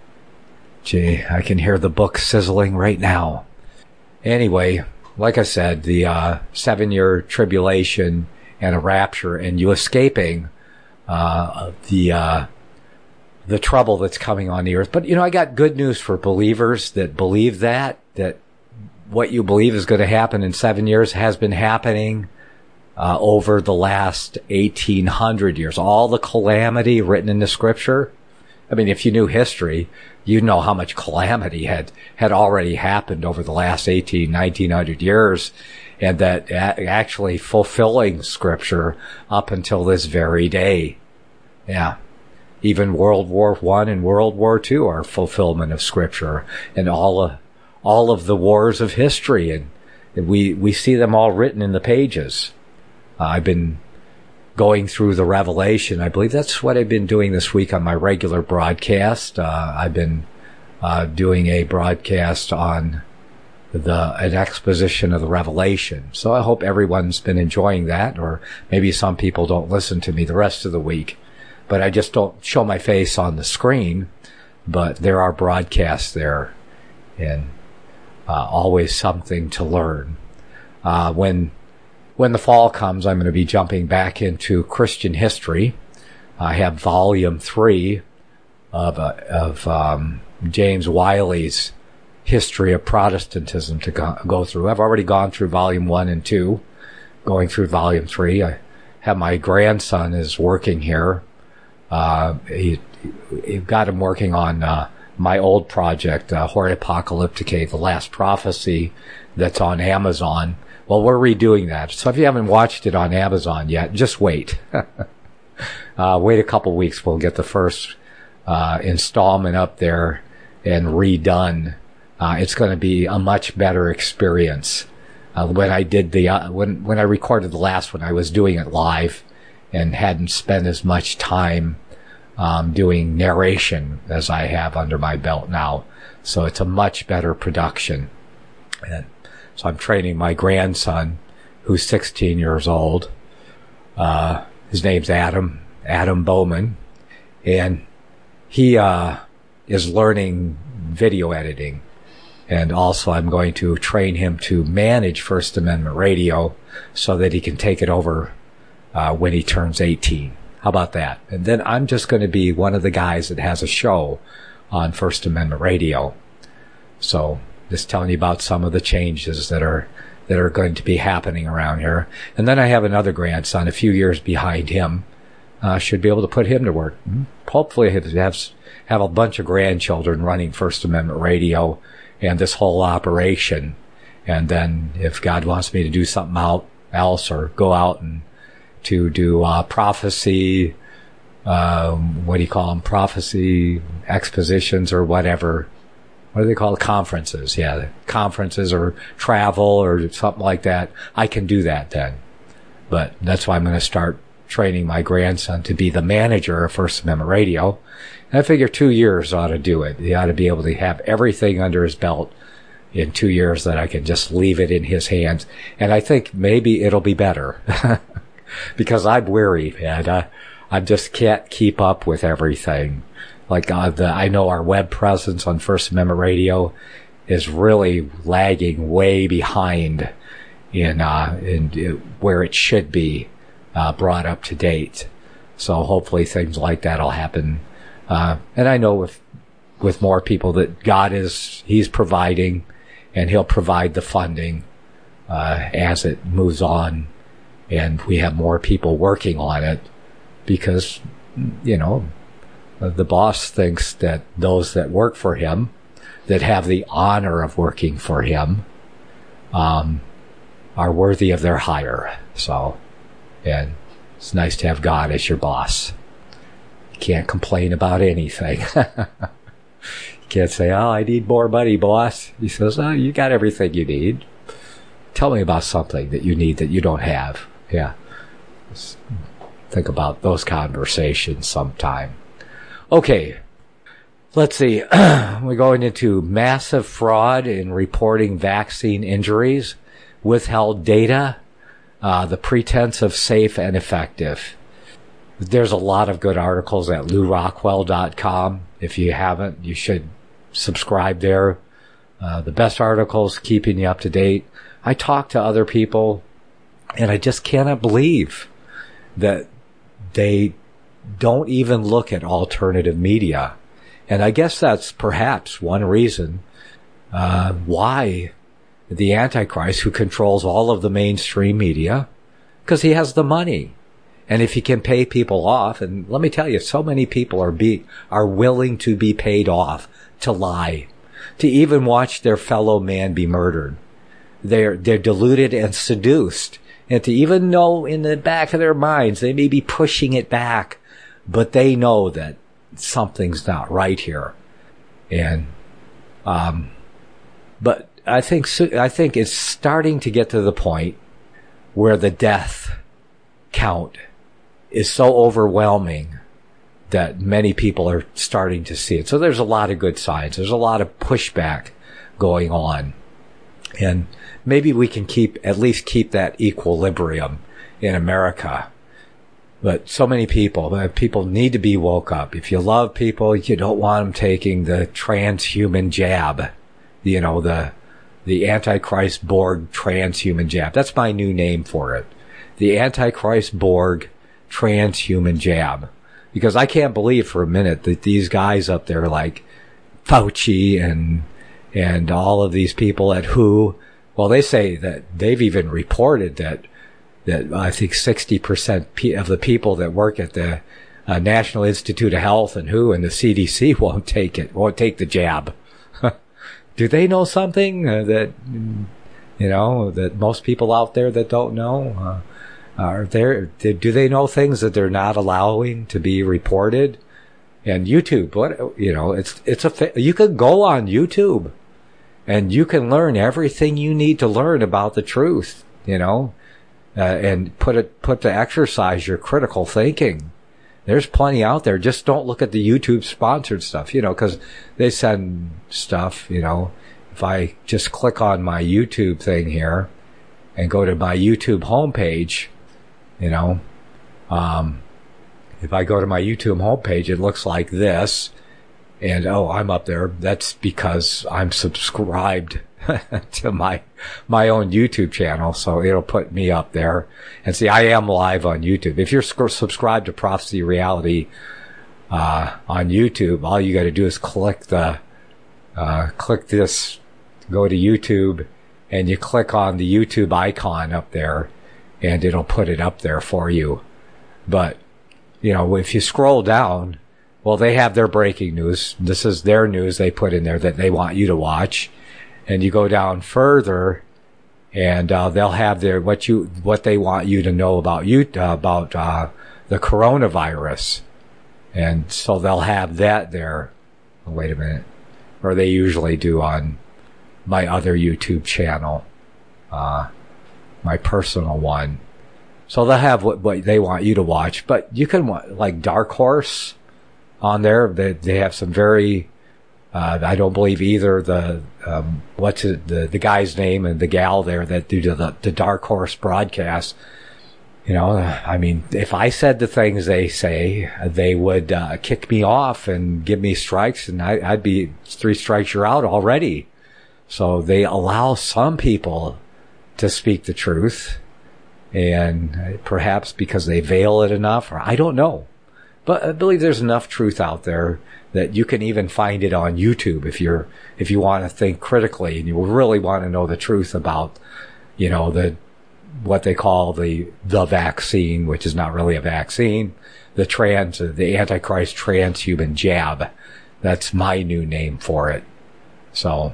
A: Gee, I can hear the book sizzling right now. Anyway, like I said, the uh, seven-year tribulation and a rapture and you escaping uh, the uh, the trouble that's coming on the earth. But, you know, I got good news for believers that believe that, that what you believe is going to happen in seven years has been happening Uh, over the last eighteen hundred years. All the calamity written in the scripture. I mean, if you knew history, you'd know how much calamity had, had already happened over the last eighteen, nineteen hundred years, and that a- actually fulfilling scripture up until this very day. Yeah. Even World War One and World War Two are fulfillment of scripture, and all of, all of the wars of history, and we, we see them all written in the pages. Uh, I've been going through the Revelation. I believe that's what I've been doing this week on my regular broadcast. Uh, I've been uh, doing a broadcast on the an exposition of the Revelation. So I hope everyone's been enjoying that, or maybe some people don't listen to me the rest of the week. But I just don't show my face on the screen, but there are broadcasts there, and uh, always something to learn. Uh, when When the fall comes, I'm going to be jumping back into Christian history. I have volume three of, uh, of um, James Wiley's History of Protestantism to go, go through. I've already gone through volume one and two, going through volume three. I have my grandson is working here. Uh, he, he got him working on uh, my old project, uh, Hora Apocalypticae, The Last Prophecy, that's on Amazon. Well, we're redoing that. So if you haven't watched it on Amazon yet, just wait. uh, wait a couple weeks. We'll get the first uh, installment up there and redone. Uh, it's going to be a much better experience. Uh, when I did the, uh, when, when I recorded the last one, I was doing it live and hadn't spent as much time um, doing narration as I have under my belt now. So it's a much better production. And so I'm training my grandson, who's sixteen years old. Uh, his name's Adam, Adam Bowman. And he, uh, is learning video editing. And also I'm going to train him to manage First Amendment Radio so that he can take it over, uh, when he turns eighteen. How about that? And then I'm just going to be one of the guys that has a show on First Amendment Radio. So just telling you about some of the changes that are that are going to be happening around here. And then I have another grandson, a few years behind him. Uh, should be able to put him to work. Hopefully have, have, have a bunch of grandchildren running First Amendment Radio and this whole operation. And then if God wants me to do something out else or go out and to do uh, prophecy, um, what do you call them, prophecy expositions or whatever. What do they call it? Conferences. Yeah, conferences or travel or something like that. I can do that then. But that's why I'm going to start training my grandson to be the manager of First Amendment Radio. And I figure two years ought to do it. He ought to be able to have everything under his belt in two years that I can just leave it in his hands. And I think maybe it'll be better because I'm weary, and I, I just can't keep up with everything. Like uh, the, I know our web presence on First Amendment Radio is really lagging way behind in, uh, in, in where it should be uh, brought up to date. So hopefully things like that will happen. Uh, and I know with with more people that God is He's providing, and He'll provide the funding uh, as it moves on, and we have more people working on it because you know. The boss thinks that those that work for him, that have the honor of working for him, um, are worthy of their hire. So, and it's nice to have God as your boss. You can't complain about anything. You can't say, oh, I need more money, boss. He says, oh, you got everything you need. Tell me about something that you need that you don't have. Yeah. Just think about those conversations sometime. Okay, let's see. We're going into massive fraud in reporting vaccine injuries, withheld data, uh, the pretense of safe and effective. There's a lot of good articles at lou rockwell dot com. If you haven't, you should subscribe there. Uh, the best articles keeping you up to date. I talk to other people, and I just cannot believe that they don't even look at alternative media. And I guess that's perhaps one reason uh, why the Antichrist, who controls all of the mainstream media, because he has the money. And if he can pay people off, and let me tell you, so many people are be are willing to be paid off to lie, to even watch their fellow man be murdered. They're they're deluded and seduced, and to even know in the back of their minds they may be pushing it back, but they know that something's not right here. And, um, but I think, I think it's starting to get to the point where the death count is so overwhelming that many people are starting to see it. So there's a lot of good signs. There's a lot of pushback going on. And maybe we can keep, at least keep that equilibrium in America. But so many people, people need to be woke up. If you love people, you don't want them taking the transhuman jab. You know, the, the Antichrist Borg transhuman jab. That's my new name for it. The Antichrist Borg transhuman jab. Because I can't believe for a minute that these guys up there like Fauci and, and all of these people at W H O, well, they say that they've even reported that that I think sixty percent of the people that work at the uh, National Institute of Health and W H O and the C D C won't take it, won't take the jab. Do they know something uh, that, you know, that most people out there that don't know? Uh, are there, do they know things that they're not allowing to be reported? And YouTube, what, you know, it's, it's a, you can go on YouTube and you can learn everything you need to learn about the truth, you know. Uh, and put it, put to exercise your critical thinking. There's plenty out there. Just don't look at the YouTube sponsored stuff, you know, cause they send stuff, you know. If I just click on my YouTube thing here and go to my YouTube homepage, you know, um, if I go to my YouTube homepage, it looks like this. And, oh, I'm up there. That's because I'm subscribed to my my own YouTube channel, so it'll put me up there. And see, I am live on YouTube. If you're sc- subscribed to Prophecy Reality uh, on YouTube, all you got to do is click the uh, click this, go to YouTube, and you click on the YouTube icon up there, and it'll put it up there for you. But you know, if you scroll down, well, they have their breaking news. This is their news they put in there that they want you to watch. And you go down further, and uh, they'll have their what you what they want you to know about you uh, about uh, the coronavirus, and so they'll have that there. Oh, wait a minute, or they usually do on my other YouTube channel, uh, my personal one. So they'll have what, what they want you to watch, but you can like Dark Horse on there. They they have some very. Uh, I don't believe either the, um, what's it, the, the guy's name and the gal there that do the, the Dark Horse broadcast. You know, I mean, if I said the things they say, they would, uh, kick me off and give me strikes, and I, I'd be three strikes, you're out already. So they allow some people to speak the truth, and perhaps because they veil it enough, or I don't know. But I believe there's enough truth out there that you can even find it on YouTube if you're, if you want to think critically and you really want to know the truth about, you know, the, what they call the, the vaccine, which is not really a vaccine, the trans, the Antichrist transhuman jab. That's my new name for it. So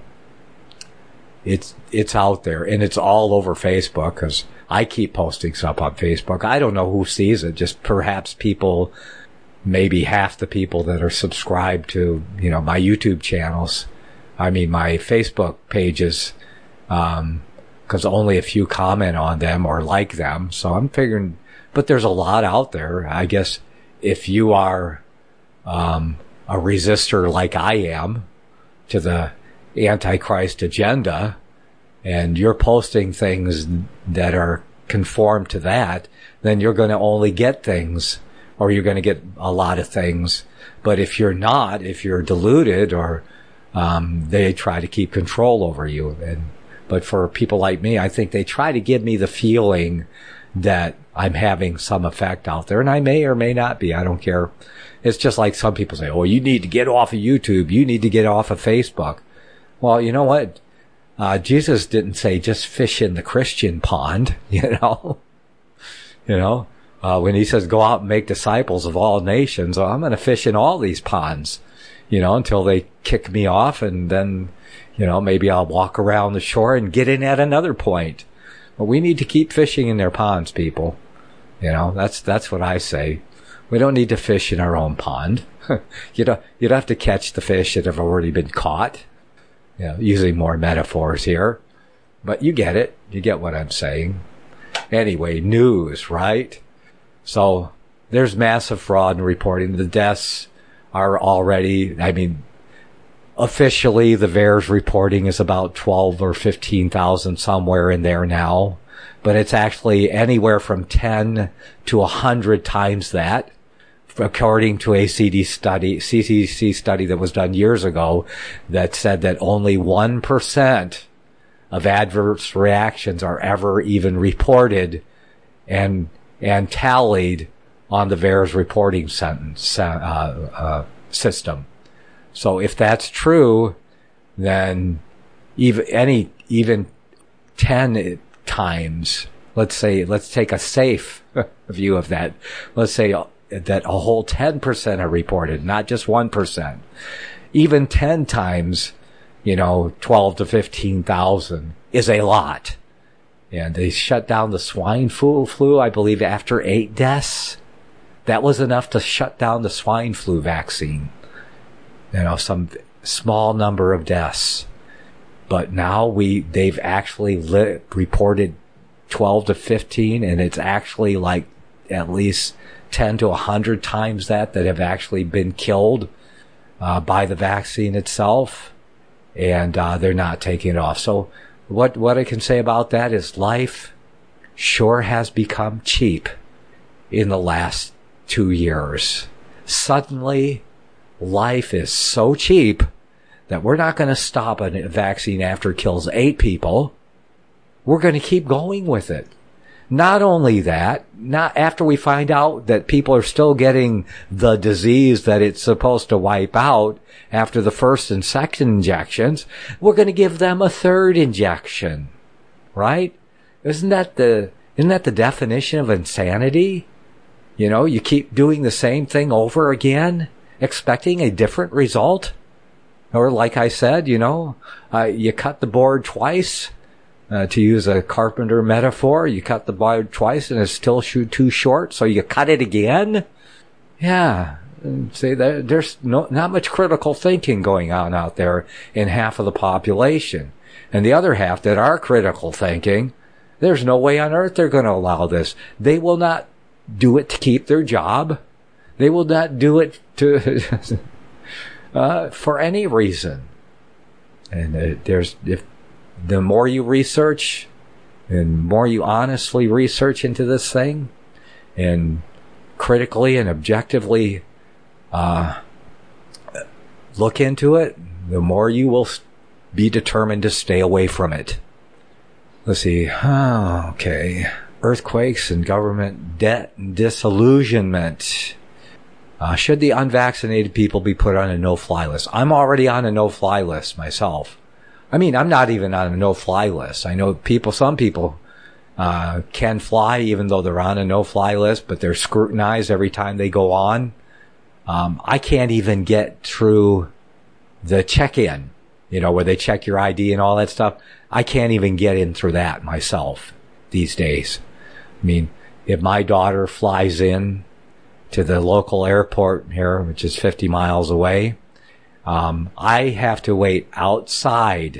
A: it's, it's out there, and it's all over Facebook, because I keep posting stuff on Facebook. I don't know who sees it, just perhaps people, maybe half the people that are subscribed to, you know, my YouTube channels, I mean, my Facebook pages, um, cause only a few comment on them or like them. So I'm figuring, but there's a lot out there. I guess if you are, um, a resistor like I am to the Antichrist agenda, and you're posting things that are conform to that, then you're going to only get things, or you're going to get a lot of things. But if you're not, if you're deluded, or um, they try to keep control over you. And but for people like me, I think they try to give me the feeling that I'm having some effect out there, and I may or may not be. I don't care. It's just like some people say, "Oh, you need to get off of YouTube. You need to get off of Facebook." Well, you know what? Uh, Jesus didn't say just fish in the Christian pond. You know, you know. Uh, when he says, go out and make disciples of all nations, well, I'm going to fish in all these ponds, you know, until they kick me off, and then, you know, maybe I'll walk around the shore and get in at another point. But we need to keep fishing in their ponds, people. You know, that's, that's what I say. We don't need to fish in our own pond. you don't, you don't have to catch the fish that have already been caught. You know, using more metaphors here. But you get it. You get what I'm saying. Anyway, news, right? So there's massive fraud in reporting. The deaths are already, I mean, officially the V A E R's reporting is about twelve or fifteen thousand, somewhere in there now. But it's actually anywhere from ten to one hundred times that, according to a C D study, C D C study that was done years ago, that said that only one percent of adverse reactions are ever even reported and and tallied on the V A E R's reporting sentence, uh, uh, system. So if that's true, then even any even ten times, let's say, let's take a safe view of that. Let's say that a whole ten percent are reported, not just one percent. Even ten times, you know, twelve to fifteen thousand is a lot. And they shut down the swine flu, flu, I believe, after eight deaths. That was enough to shut down the swine flu vaccine. You know, some small number of deaths. But now we, they've actually li- reported twelve to fifteen, and it's actually like at least ten to one hundred times that that have actually been killed uh, by the vaccine itself. And uh, they're not taking it off. So What, what I can say about that is life sure has become cheap in the last two years. Suddenly, life is so cheap that we're not going to stop a vaccine after it kills eight people. We're going to keep going with it. Not only that, not after we find out that people are still getting the disease that it's supposed to wipe out after the first and second injections, we're going to give them a third injection. Right? Isn't that the, isn't that the definition of insanity? You know, you keep doing the same thing over again, expecting a different result. Or like I said, you know, uh, you cut the board twice. Uh, to use a carpenter metaphor, you cut the board twice and it's still too short, so you cut it again? Yeah. See, there, there's no, not much critical thinking going on out there in half of the population. And the other half that are critical thinking, there's no way on earth they're going to allow this. They will not do it to keep their job. They will not do it to uh, for any reason. And uh, there's if the more you research and more you honestly research into this thing and critically and objectively uh, look into it, the more you will be determined to stay away from it. Let's see. Oh, okay. Earthquakes and government debt and disillusionment. Uh, should the unvaccinated people be put on a no-fly list? I'm already on a no-fly list myself. I mean, I'm not even on a no-fly list. I know people, some people, uh, can fly even though they're on a no-fly list, but they're scrutinized every time they go on. Um, I can't even get through the check-in, you know, where they check your I D and all that stuff. I can't even get in through that myself these days. I mean, if my daughter flies in to the local airport here, which is fifty miles away, Um, I have to wait outside,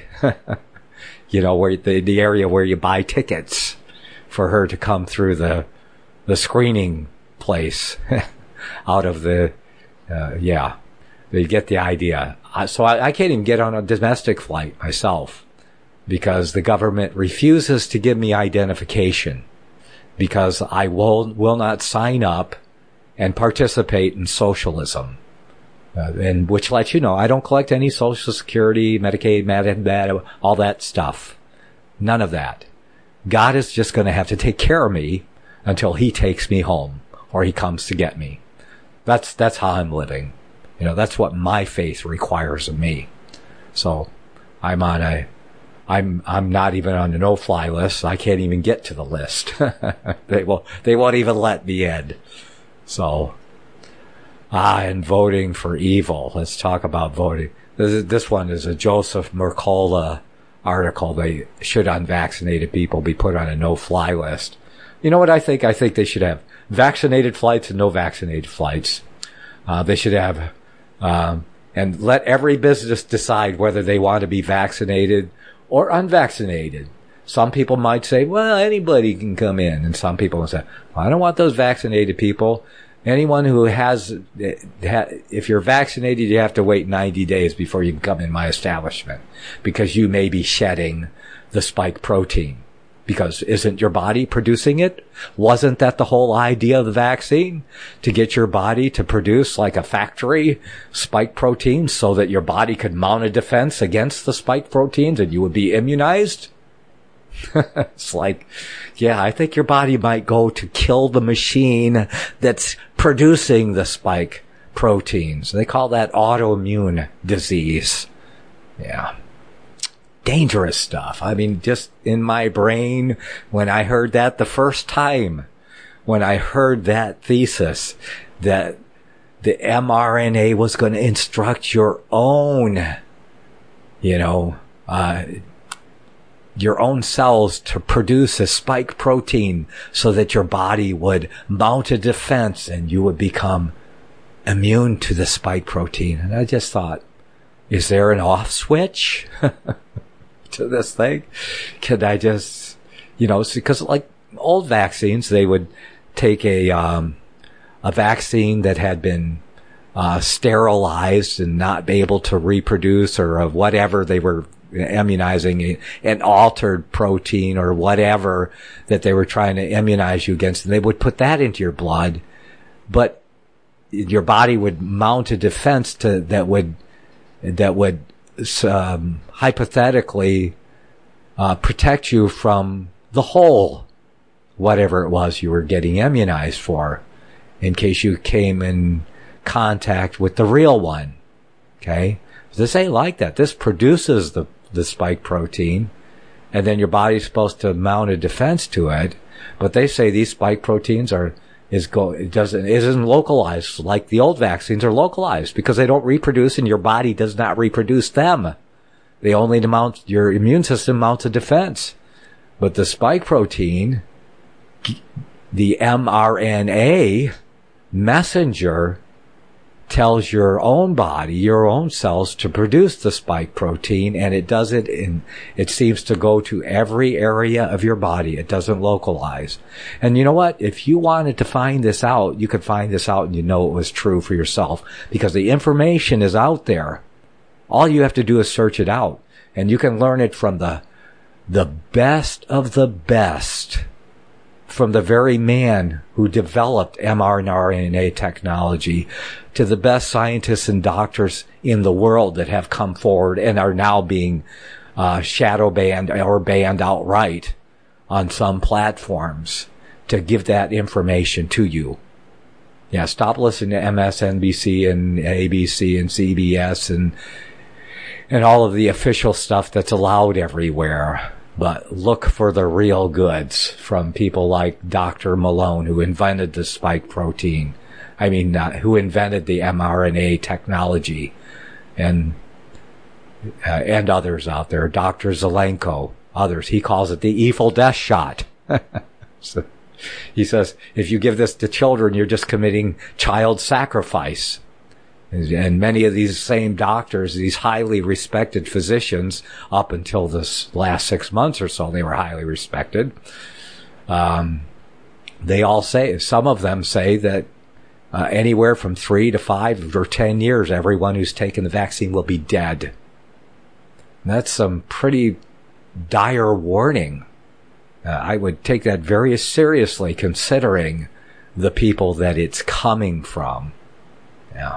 A: you know, where the, the area where you buy tickets for her to come through the, the screening place out of the, uh, yeah, you get the idea. I, so I, I can't even get on a domestic flight myself because the government refuses to give me identification because I will, will not sign up and participate in socialism. Uh, and which lets you know I don't collect any Social Security, Medicaid, Med, all that stuff. None of that. God is just going to have to take care of me until he takes me home or he comes to get me. That's, that's how I'm living. You know, that's what my faith requires of me. So I'm on a, I'm, I'm not even on the no-fly list. I can't even get to the list. they will, they won't even let me in. So, Ah, and voting for evil. Let's talk about voting. This, is, this one is a Joseph Mercola article. They should unvaccinated people be put on a no-fly list. You know what I think? I think they should have vaccinated flights and no vaccinated flights. Uh, they should have, um, and let every business decide whether they want to be vaccinated or unvaccinated. Some people might say, well, anybody can come in. And some people will say, well, I don't want those vaccinated people. Anyone who has, if you're vaccinated, you have to wait ninety days before you can come in my establishment because you may be shedding the spike protein. Because isn't your body producing it? Wasn't that the whole idea of the vaccine? To get your body to produce like a factory spike protein so that your body could mount a defense against the spike proteins and you would be immunized? It's like, yeah, I think your body might go to kill the machine that's producing the spike proteins. They call that autoimmune disease. Yeah. Dangerous stuff. I mean, just in my brain, when I heard that the first time, when I heard that thesis, that the mRNA was going to instruct your own, you know, uh, your own cells to produce a spike protein so that your body would mount a defense and you would become immune to the spike protein. And I just thought, is there an off switch to this thing? Could I just, you know, because like old vaccines, they would take a, um, a vaccine that had been uh, sterilized and not be able to reproduce or of whatever they were immunizing, an altered protein or whatever that they were trying to immunize you against. And they would put that into your blood, but your body would mount a defense to that would that would um, hypothetically uh, protect you from the whole, whatever it was you were getting immunized for, in case you came in contact with the real one. Okay? This ain't like that. This produces the, the spike protein, and then your body's supposed to mount a defense to it. But they say these spike proteins are is go it doesn't isn't localized like the old vaccines are localized, because they don't reproduce and your body does not reproduce them. They only mount, your immune system mounts a defense. But the spike protein, the mRNA messenger, tells your own body, your own cells, to produce the spike protein, and it does it in, it seems to go to every area of your body. It doesn't localize. And you know what? If you wanted to find this out, you could find this out and you know it was true for yourself, because the information is out there. All you have to do is search it out, and you can learn it from the, the best of the best, from the very man who developed mRNA technology, to the best scientists and doctors in the world that have come forward and are now being uh, shadow banned or banned outright on some platforms to give that information to you. Yeah, stop listening to M S N B C and A B C and C B S and and all of the official stuff that's allowed everywhere. But look for the real goods from people like Doctor Malone, who invented the spike protein. I mean, uh, who invented the mRNA technology, and uh, and others out there. Doctor Zelenko, others. He calls it the evil death shot. So he says, if you give this to children, you're just committing child sacrifice. And many of these same doctors, these highly respected physicians, up until this last six months or so, they were highly respected. Um, they all say, some of them say that uh, anywhere from three to five or ten years, everyone who's taken the vaccine will be dead. And that's some pretty dire warning. Uh, I would take that very seriously, considering the people that it's coming from. Yeah.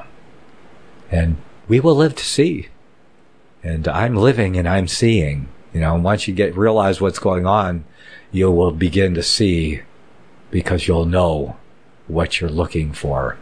A: And we will live to see. And I'm living and I'm seeing. You know, once you get realize what's going on, you will begin to see, because you'll know what you're looking for.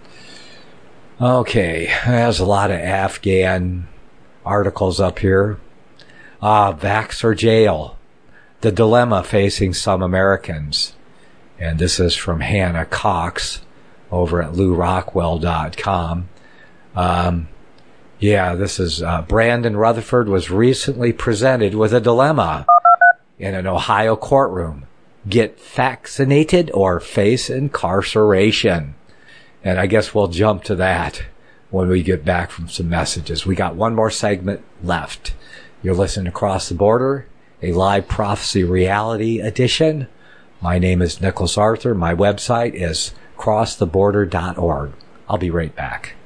A: Okay, there's a lot of Afghan articles up here. Ah, vax or jail, the dilemma facing some Americans. And this is from Hannah Cox over at Lou Rockwell dot com. Um, yeah, this is, uh, Brandon Rutherford was recently presented with a dilemma in an Ohio courtroom. Get vaccinated or face incarceration. And I guess we'll jump to that when we get back from some messages. We got one more segment left. You're listening to Cross the Border, a live prophecy reality edition. My name is Nicholas Arthur. My website is cross the border dot org. I'll be right back.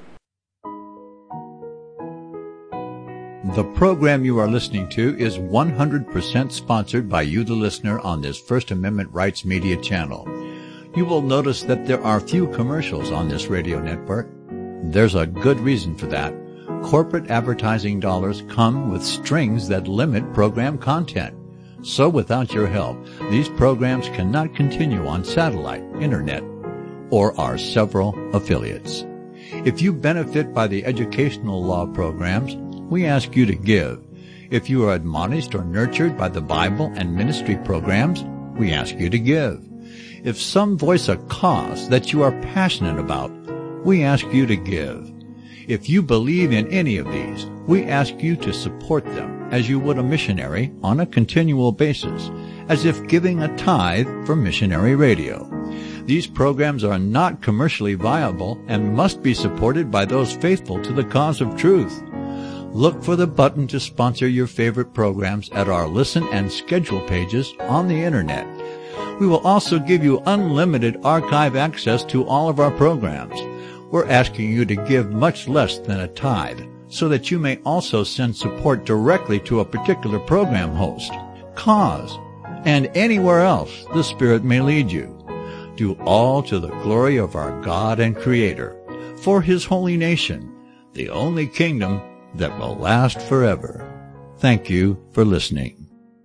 B: The program you are listening to is one hundred percent sponsored by you, the listener, on this First Amendment Rights Media channel. You will notice that there are few commercials on this radio network. There's a good reason for that. Corporate advertising dollars come with strings that limit program content. So without your help, these programs cannot continue on satellite, internet, or our several affiliates. If you benefit by the educational law programs, we ask you to give. If you are admonished or nurtured by the Bible and ministry programs, we ask you to give. If some voice a cause that you are passionate about, we ask you to give. If you believe in any of these, we ask you to support them as you would a missionary on a continual basis, as if giving a tithe for missionary radio. These programs are not commercially viable and must be supported by those faithful to the cause of truth. Look for the button to sponsor your favorite programs at our listen and schedule pages on the internet. We will also give you unlimited archive access to all of our programs. We're asking you to give much less than a tithe, so that you may also send support directly to a particular program host, cause, and anywhere else the Spirit may lead you. Do all to the glory of our God and Creator, for His holy nation, the only kingdom that will last forever. Thank you for listening.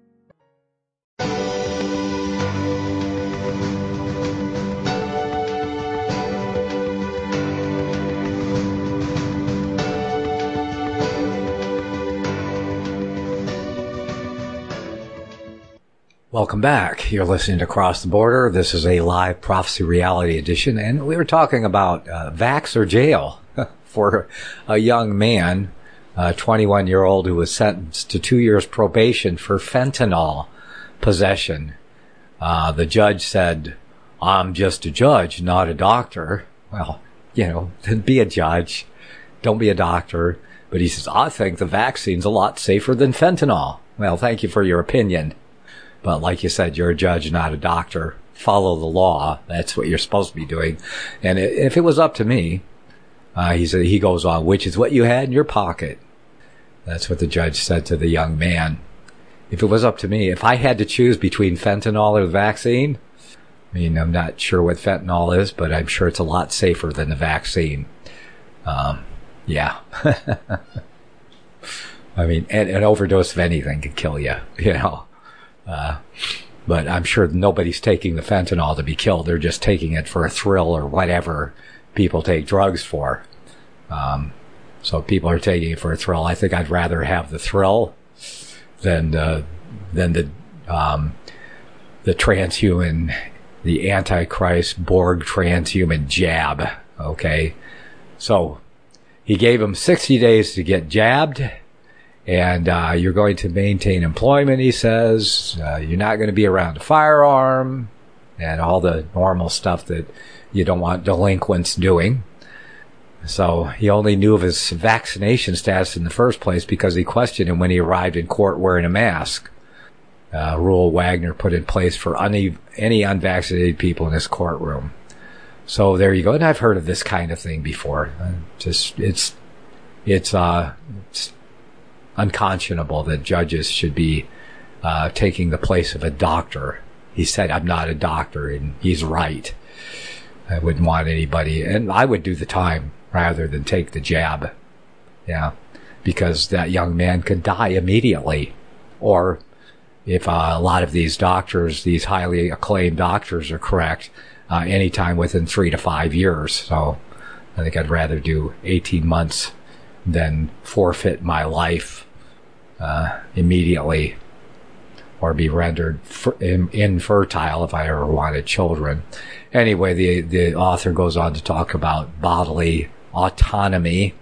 A: Welcome back. You're listening to Cross the Border. This is a live Prophecy Reality edition, and we were talking about uh, vax or jail for a young man, a twenty-one-year-old who was sentenced to two years probation for fentanyl possession. Uh, the judge said, "I'm just a judge, not a doctor." Well, you know, then be a judge. Don't be a doctor. But he says, "I think the vaccine's a lot safer than fentanyl." Well, thank you for your opinion. But like you said, you're a judge, not a doctor. Follow the law. That's what you're supposed to be doing. And if it was up to me, uh, he said, he goes on, which is what you had in your pocket. That's what the judge said to the young man. If it was up to me, if I had to choose between fentanyl or the vaccine, I mean, I'm not sure what fentanyl is, but I'm sure it's a lot safer than the vaccine. Um, yeah. I mean, an, an overdose of anything could kill you, you know. Uh, but I'm sure nobody's taking the fentanyl to be killed. They're just taking it for a thrill or whatever people take drugs for. Um, so people are taking it for a thrill. I think I'd rather have the thrill than, uh, than the, um, the transhuman, the Antichrist Borg transhuman jab. Okay. So he gave him sixty days to get jabbed. And uh, you're going to maintain employment, he says. Uh, you're not going to be around a firearm and all the normal stuff that you don't want delinquents doing. So he only knew of his vaccination status in the first place because he questioned him when he arrived in court wearing a mask. Uh, rule Wagner put in place for any, any unvaccinated people in his courtroom. So there you go. And I've heard of this kind of thing before. Uh, just it's it's uh. It's, unconscionable that judges should be uh, taking the place of a doctor. He said, "I'm not a doctor," and he's right. I wouldn't want anybody, and I would do the time rather than take the jab. Yeah, because that young man could die immediately. Or if uh, a lot of these doctors, these highly acclaimed doctors are correct, uh, anytime within three to five years. So I think I'd rather do eighteen months than forfeit my life uh, immediately or be rendered fer- infertile if I ever wanted children. Anyway, the, the author goes on to talk about bodily autonomy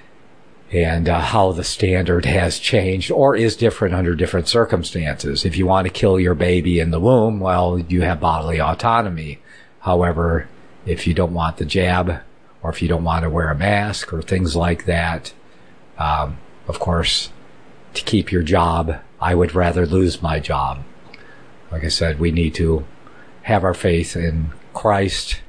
A: and uh, how the standard has changed or is different under different circumstances. If you want to kill your baby in the womb, well, you have bodily autonomy. However, if you don't want the jab, or if you don't want to wear a mask or things like that, um, of course, to keep your job, I would rather lose my job. Like I said, we need to have our faith in Christ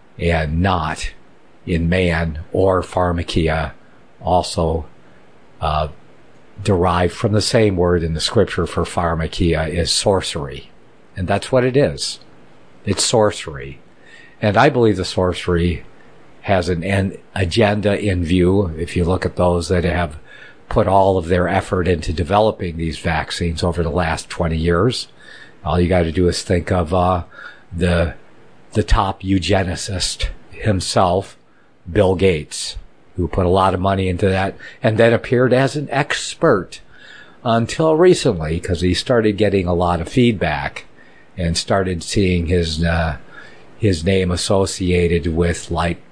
A: and not in man or pharmakia, also uh, derived from the same word in the scripture for pharmakia is sorcery. And that's what it is. It's sorcery. And I believe the sorcery has an, an agenda in view. If you look at those that have put all of their effort into developing these vaccines over the last twenty years, all you got to do is think of uh, the the top eugenicist himself, Bill Gates, who put a lot of money into that and then appeared as an expert until recently because he started getting a lot of feedback and started seeing his uh, his name associated with like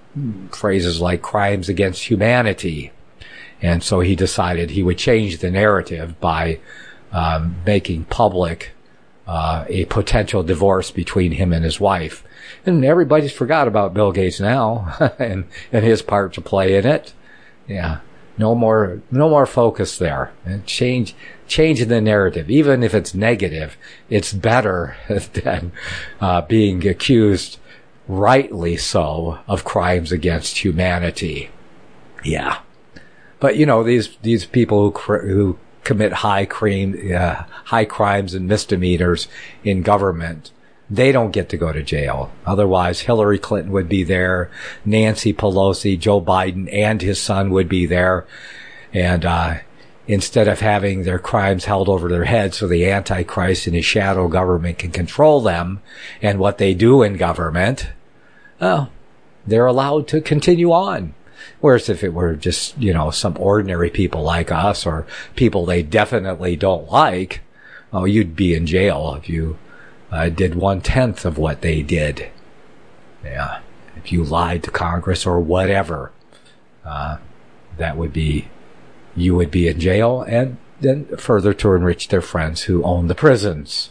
A: phrases like crimes against humanity. And so he decided he would change the narrative by um, making public uh, a potential divorce between him and his wife. And everybody's forgot about Bill Gates now and, and his part to play in it. Yeah. No more, no more focus there. And change, change the narrative. Even if it's negative, it's better than uh, being accused, rightly so, of crimes against humanity. Yeah. But, you know, these, these people who, cr- who commit high crime, uh, high crimes and misdemeanors in government, they don't get to go to jail. Otherwise, Hillary Clinton would be there, Nancy Pelosi, Joe Biden, and his son would be there. And uh, instead of having their crimes held over their heads so the Antichrist and his shadow government can control them and what they do in government, well, they're allowed to continue on. Whereas if it were just, you know, some ordinary people like us or people they definitely don't like, oh, you'd be in jail if you uh, did one-tenth of what they did. Yeah. If you lied to Congress or whatever, uh, that would be, you would be in jail, and then further to enrich their friends who own the prisons.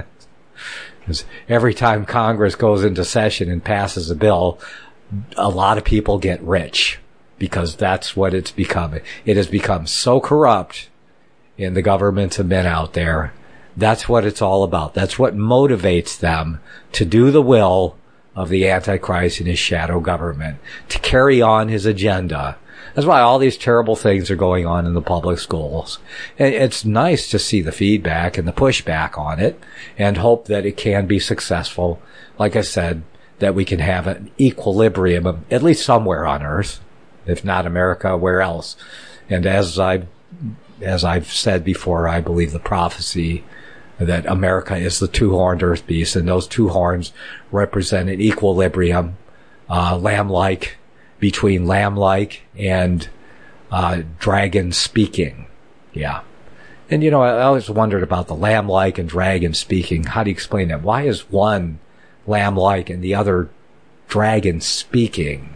A: Because every time Congress goes into session and passes a bill, a lot of people get rich, because that's what it's become. It has become so corrupt in the governments of men out there. That's what it's all about. That's what motivates them to do the will of the Antichrist and his shadow government, to carry on his agenda. That's why all these terrible things are going on in the public schools. And it's nice to see the feedback and the pushback on it and hope that it can be successful. Like I said, that we can have an equilibrium, at least somewhere on earth, if not America, where else? And as I, as I've said before, I believe the prophecy that America is the two-horned earth beast, and those two horns represent an equilibrium, uh, lamb-like, between lamb-like and uh, dragon-speaking. Yeah. And, you know, I always wondered about the lamb-like and dragon-speaking. How do you explain that? Why is one lamb-like and the other dragon-speaking?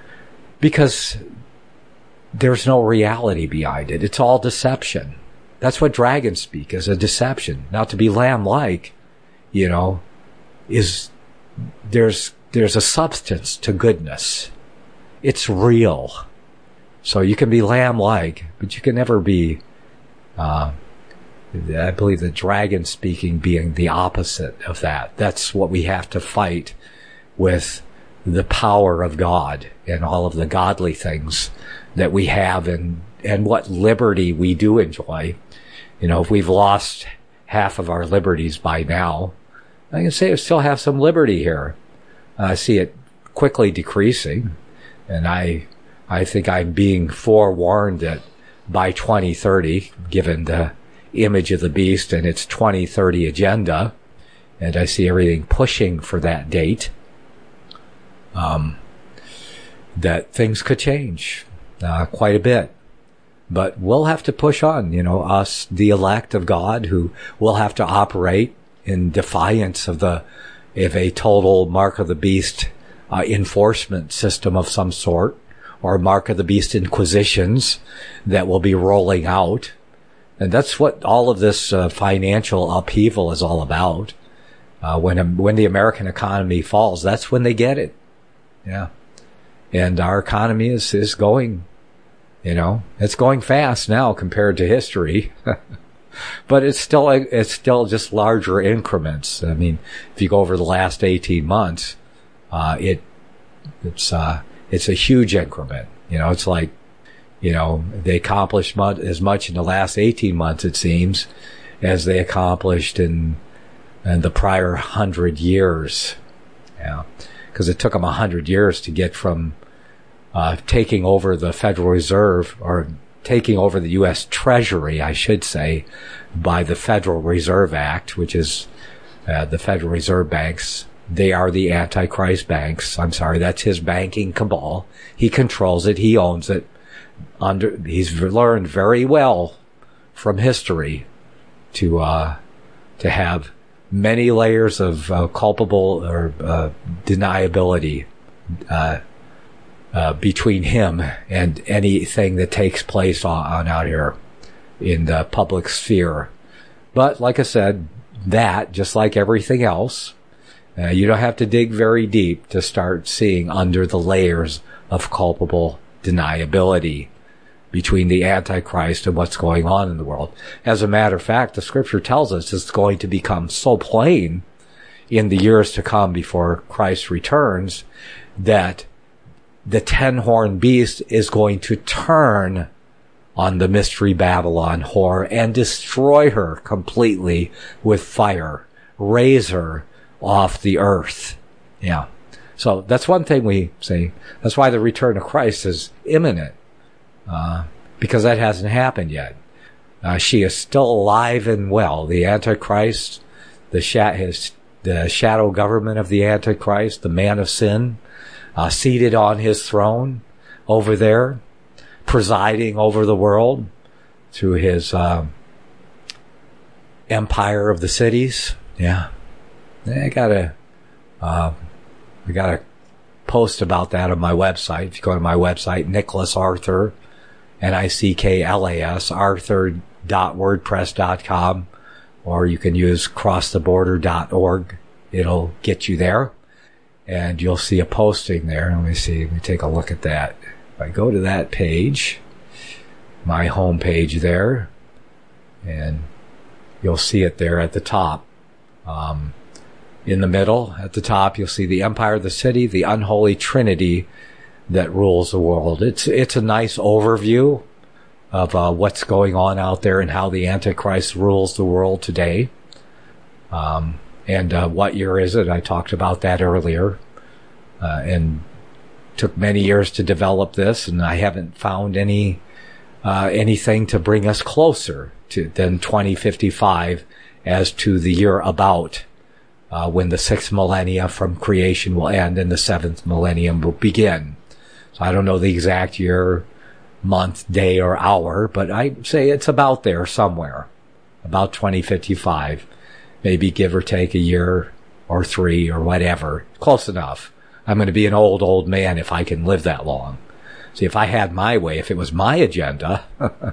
A: Because there's no reality behind it. It's all deception. That's what dragons speak, is a deception. Now, to be lamb-like, you know, is there's there's a substance to goodness. It's real. So you can be lamb-like, but you can never be, uh, I believe the dragon speaking being the opposite of that. That's what we have to fight with, the power of God and all of the godly things that we have, and, and what liberty we do enjoy. You know, if we've lost half of our liberties by now, I can say we still have some liberty here. I see it quickly decreasing. And I, I think I'm being forewarned that by twenty thirty, given the image of the beast and its twenty thirty agenda, and I see everything pushing for that date, um, that things could change, uh, quite a bit. But we'll have to push on, you know, us, the elect of God, who will have to operate in defiance of the, of a total mark of the beast Uh, enforcement system of some sort, or mark of the beast inquisitions that will be rolling out. And that's what all of this uh, financial upheaval is all about. Uh, when when the American economy falls, that's when they get it. Yeah. And our economy is, is going, you know, it's going fast now compared to history. But it's still, it's still just larger increments. I mean, if you go over the last eighteen months, Uh, it, it's, uh, it's a huge increment. You know, it's like, you know, they accomplished much, as much in the last eighteen months, it seems, as they accomplished in, in the prior hundred years. Yeah. Cause it took them a hundred years to get from, uh, taking over the Federal Reserve, or taking over the U S Treasury, I should say, by the Federal Reserve Act, which is, uh, the Federal Reserve banks. They are the Antichrist banks. I'm sorry, that's his banking cabal. He controls it. He owns it. Under, he's learned very well from history to, uh, to have many layers of uh, culpable or uh, deniability, uh, uh, between him and anything that takes place on, on out here in the public sphere. But like I said, that, just like everything else, Uh, you don't have to dig very deep to start seeing under the layers of culpable deniability between the Antichrist and what's going on in the world. As a matter of fact, the scripture tells us it's going to become so plain in the years to come before Christ returns that the ten-horned beast is going to turn on the mystery Babylon whore and destroy her completely with fire, raise her off the earth. Yeah. So that's one thing we say. That's why the return of Christ is imminent. Uh, because that hasn't happened yet. Uh, she is still alive and well. The Antichrist, the, sha- his, the shadow government of the Antichrist, the man of sin, uh, seated on his throne over there, presiding over the world through his uh, empire of the cities. Yeah, I gotta, uh, I gotta post about that on my website. If you go to my website, Nicholas Arthur, N I C K L A S, Arthur dot wordpress dot com, or you can use cross the border dot org. It'll get you there, and you'll see a posting there. Let me see. Let me take a look at that. If I go to that page, my home page there, and you'll see it there at the top. Um, in the middle, at the top, you'll see the Empire of the City, the unholy trinity that rules the world. It's it's a nice overview of uh, what's going on out there and how the Antichrist rules the world today. Um, and uh, what year is it? I talked about that earlier. Uh, and took many years to develop this, and I haven't found any uh, anything to bring us closer to than twenty fifty-five as to the year about uh, when the sixth millennia from creation will end and the seventh millennium will begin. So I don't know the exact year, month, day, or hour, but I say it's about there somewhere, about twenty fifty-five, maybe give or take a year or three or whatever. Close enough. I'm going to be an old, old man if I can live that long. See, if I had my way, if it was my agenda,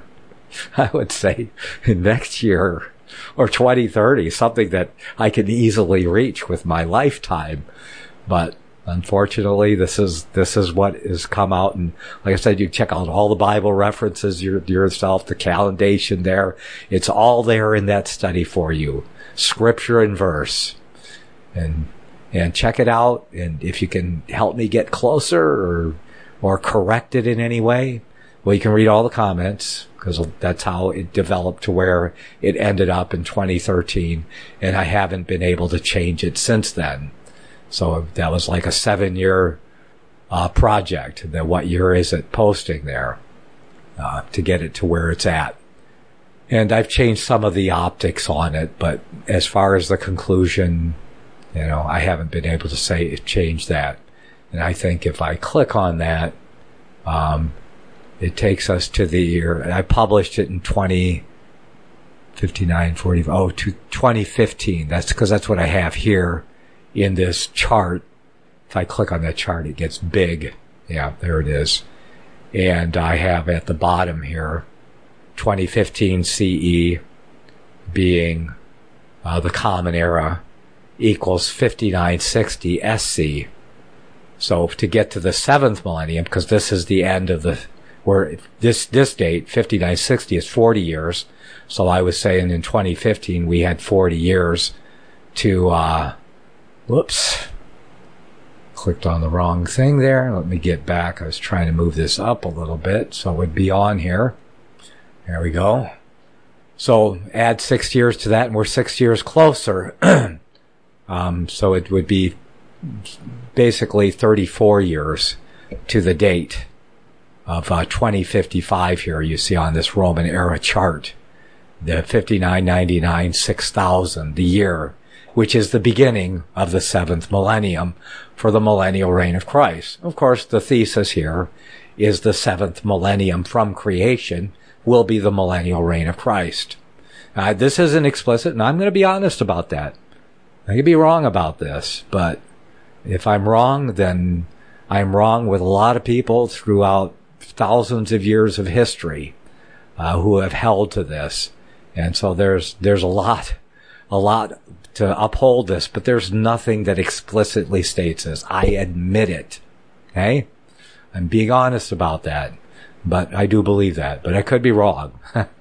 A: I would say next year or twenty thirty, something that I can easily reach with my lifetime. But unfortunately, this is this is what has come out. And like I said, you check out all the Bible references your, yourself, the calendation there. It's all there in that study for you, scripture and verse. And and check it out. And if you can help me get closer or or correct it in any way, well, you can read all the comments, because that's how it developed to where it ended up in twenty thirteen. And I haven't been able to change it since then. So that was like a seven-year uh, project. Then what year is it posting there uh, to get it to where it's at? And I've changed some of the optics on it, but as far as the conclusion, you know, I haven't been able to say change that. And I think if I click on that, um, it takes us to the year. I published it in twenty fifty-nine, forty, oh, to twenty fifteen. That's because that's what I have here in this chart. If I click on that chart, it gets big. Yeah, there it is. And I have at the bottom here, twenty fifteen C E being uh, the Common Era equals fifty-nine sixty S C. So to get to the seventh millennium, because this is the end of the, where this, this date, fifty-nine sixty is forty years. So I was saying in twenty fifteen, we had forty years to, uh, whoops, clicked on the wrong thing there. Let me get back. I was trying to move this up a little bit so it would be on here. There we go. So add six years to that, and we're six years closer. um, so it would be basically thirty-four years to the date of uh, twenty fifty-five here. You see on this Roman era chart, the fifty-nine ninety-nine, six thousand, the year, which is the beginning of the seventh millennium for the millennial reign of Christ. Of course, the thesis here is the seventh millennium from creation will be the millennial reign of Christ. Uh, this isn't explicit, and I'm going to be honest about that. I could be wrong about this, but if I'm wrong, then I'm wrong with a lot of people throughout thousands of years of history uh, who have held to this. And so there's there's a lot, a lot to uphold this, but there's nothing that explicitly states this. I admit it. Okay? I'm being honest about that. But I do believe that. But I could be wrong.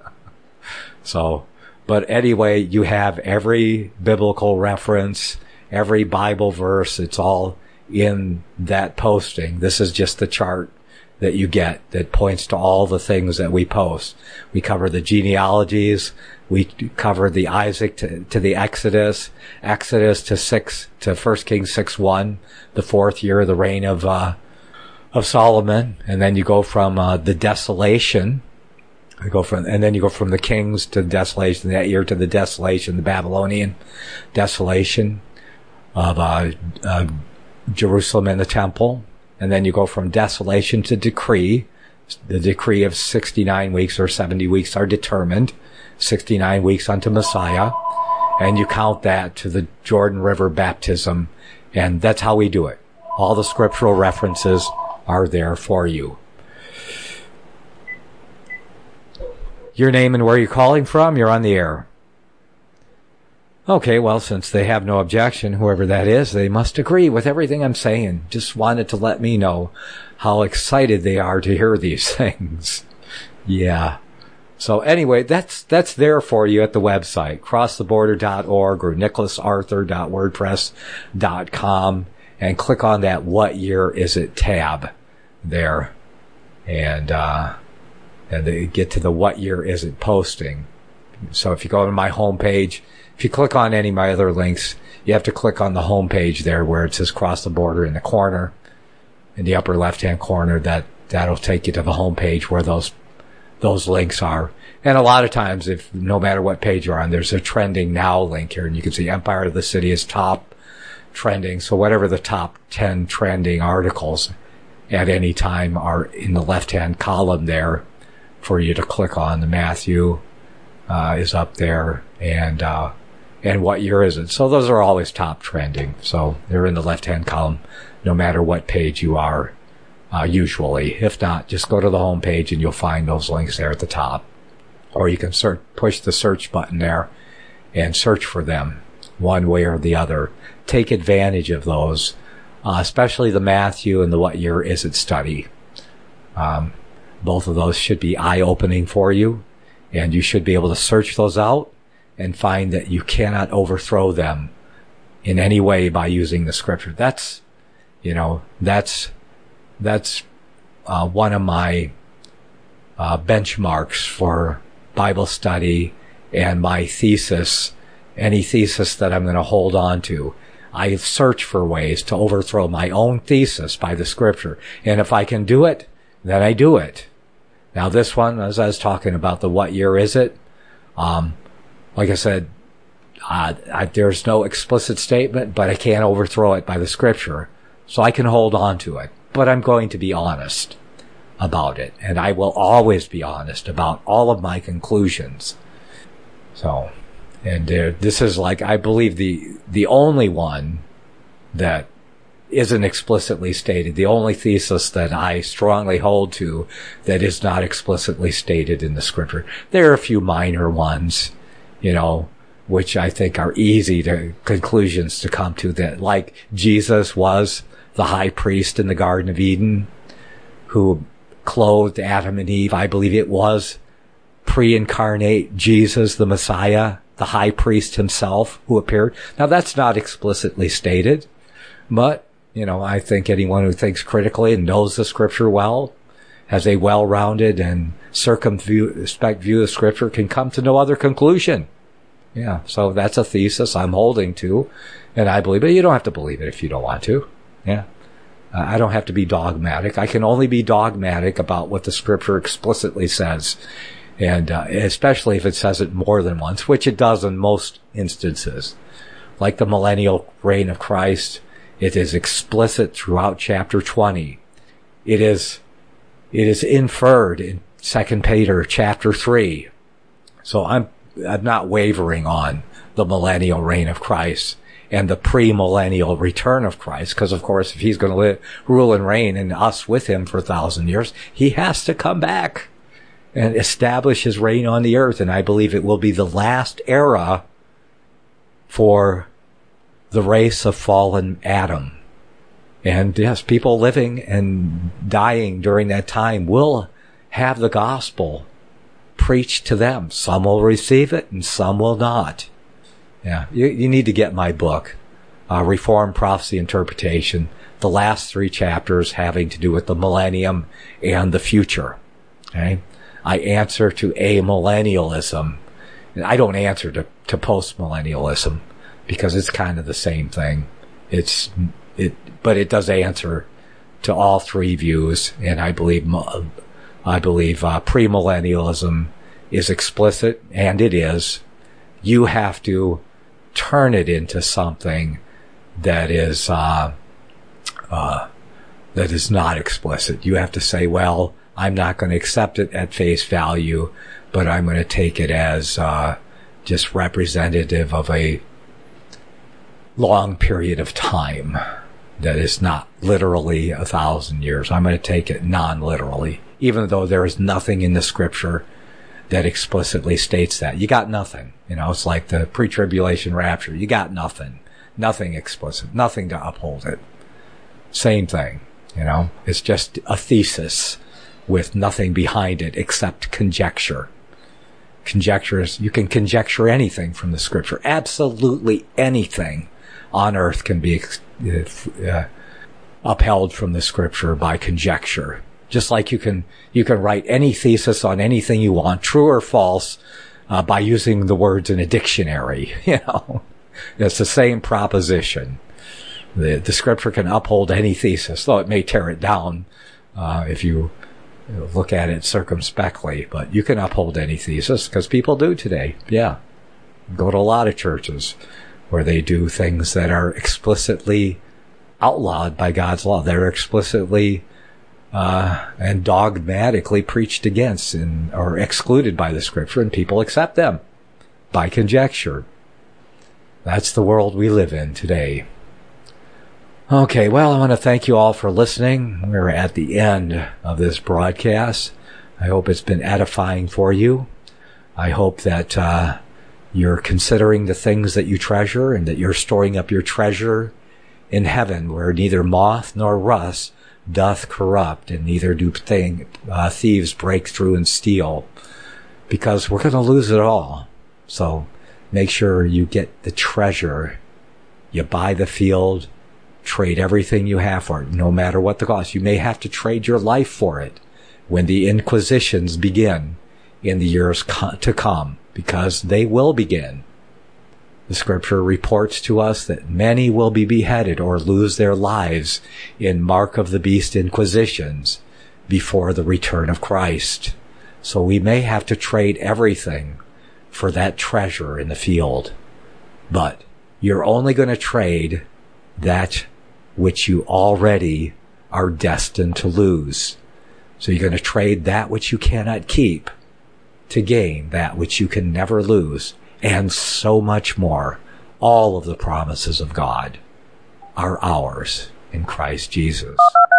A: So, but anyway, you have every biblical reference, every Bible verse. It's all in that posting. This is just the chart that you get that points to all the things that we post. We cover the genealogies. We cover the Isaac to, to the Exodus, Exodus to six, to First Kings six one, the fourth year of the reign of, uh, of Solomon. And then you go from, uh, the desolation I go from, and then you go from the kings to desolation that year to the desolation, the Babylonian desolation of uh, uh, Jerusalem and the temple. And then you go from desolation to decree. The decree of sixty-nine weeks or seventy weeks are determined. sixty-nine weeks unto Messiah. And you count that to the Jordan River baptism. And that's how we do it. All the scriptural references are there for you. Your name and where you're calling from, you're on the air. Okay, well, since they have no objection, whoever that is, they must agree with everything I'm saying. Just wanted to let me know how excited they are to hear these things. Yeah. So anyway, that's that's there for you at the website, cross the border dot org or nicholas arthur dot wordpress dot com, and click on that What Year Is It tab there. And, uh, and they get to the What Year Is It posting. So if you go to my homepage, if you click on any of my other links, you have to click on the homepage there where it says Cross the Border in the corner, in the upper left-hand corner. That, that'll take you to the homepage where those, those links are. And a lot of times, if no matter what page you're on, there's a trending now link here, and you can see Empire of the City is top trending. So whatever the top ten trending articles at any time are in the left-hand column there for you to click on. The Matthew uh, is up there, and uh, and What Year Is It? So those are always top trending. So they're in the left-hand column, no matter what page you are, uh, usually. If not, just go to the home page and you'll find those links there at the top. Or you can search, push the search button there and search for them one way or the other. Take advantage of those, uh, especially the Matthew and the What Year Is It study. Um, both of those should be eye-opening for you, and you should be able to search those out and find that you cannot overthrow them in any way by using the scripture. That's, you know, that's, that's, uh, one of my, uh, benchmarks for Bible study and my thesis, any thesis that I'm going to hold on to. I search for ways to overthrow my own thesis by the scripture. And if I can do it, then I do it. Now this one, as I was talking about the What Year Is It? Um, like I said, uh, I, there's no explicit statement, but I can't overthrow it by the scripture. So I can hold on to it. But I'm going to be honest about it. And I will always be honest about all of my conclusions. So, and uh, this is like, I believe the, the only one that isn't explicitly stated, the only thesis that I strongly hold to that is not explicitly stated in the scripture. There are a few minor ones, you know, which I think are easy to conclusions to come to, that like Jesus was the high priest in the Garden of Eden who clothed Adam and Eve. I believe it was pre-incarnate Jesus, the Messiah, the high priest himself who appeared. Now that's not explicitly stated, but you know, I think anyone who thinks critically and knows the scripture well, has a well-rounded and circumspect view of scripture, can come to no other conclusion. Yeah, so that's a thesis I'm holding to, and I believe it. You don't have to believe it if you don't want to. Yeah. Uh, I don't have to be dogmatic. I can only be dogmatic about what the scripture explicitly says. And uh, especially if it says it more than once, which it does in most instances. Like the millennial reign of Christ, it is explicit throughout chapter twenty. It is, it is inferred in Second Peter chapter three. So I'm, I'm not wavering on the millennial reign of Christ and the pre-millennial return of Christ, because of course, if he's going to live, rule and reign and us with him for a thousand years, he has to come back and establish his reign on the earth. And I believe it will be the last era for the race of fallen Adam. And yes, people living and dying during that time will have the gospel preached to them. Some will receive it and some will not. Yeah, you, you need to get my book, uh, Reformed Prophecy Interpretation, the last three chapters having to do with the millennium and the future. Okay? I answer to amillennialism. I don't answer to, to postmillennialism because it's kind of the same thing. It's, it, but it does answer to all three views, and I believe I believe uh, premillennialism is explicit, and it is. You have to turn it into something that is uh, uh, that is not explicit. You have to say, well, I'm not going to accept it at face value, but I'm going to take it as uh, just representative of a long period of time that is not literally a thousand years. I'm going to take it non-literally, even though there is nothing in the scripture that explicitly states that. You got nothing. You know, it's like the pre-tribulation rapture. You got nothing. Nothing explicit. Nothing to uphold it. Same thing. You know, it's just a thesis with nothing behind it except conjecture. Conjectures, you can conjecture anything from the scripture. Absolutely anything on earth can be uh, upheld from the scripture by conjecture. Just like you can, you can write any thesis on anything you want, true or false, uh, by using the words in a dictionary. You know, it's the same proposition. The, the scripture can uphold any thesis, though it may tear it down, uh, if you look at it circumspectly, but you can uphold any thesis because people do today. Yeah. Go to a lot of churches where they do things that are explicitly outlawed by God's law. They're explicitly uh, and dogmatically preached against and or excluded by the scripture, and people accept them by conjecture. That's the world we live in today. Okay, well, I want to thank you all for listening. We're at the end of this broadcast. I hope it's been edifying for you. I hope that uh, you're considering the things that you treasure and that you're storing up your treasure in heaven, where neither moth nor rust doth corrupt, and neither do thing, uh, thieves break through and steal, because we're going to lose it all. So make sure you get the treasure. You buy the field, trade everything you have for it, no matter what the cost. You may have to trade your life for it when the inquisitions begin in the years co- to come, because they will begin. The scripture reports to us that many will be beheaded or lose their lives in mark of the beast inquisitions before the return of Christ. So we may have to trade everything for that treasure in the field. But you're only going to trade that which you already are destined to lose. So you're going to trade that which you cannot keep to gain that which you can never lose, and so much more. All of the promises of God are ours in Christ Jesus.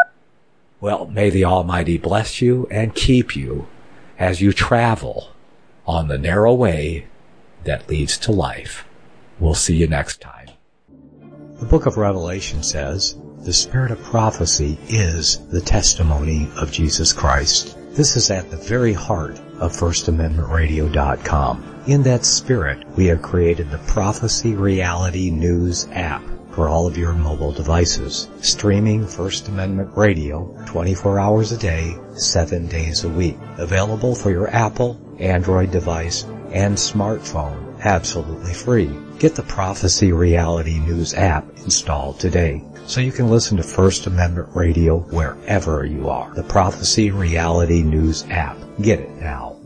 A: Well, may the Almighty bless you and keep you as you travel on the narrow way that leads to life. We'll see you next time. The book of Revelation says, the spirit of prophecy is the testimony of Jesus Christ. This is at the very heart of First Amendment Radio dot com. In that spirit, we have created the Prophecy Reality News app for all of your mobile devices, streaming First Amendment Radio twenty-four hours a day, seven days a week. Available for your Apple, Android device, and smartphone, absolutely free. Get the Prophecy Reality News app installed today, so you can listen to First Amendment Radio wherever you are. The Prophecy Reality News app. Get it now.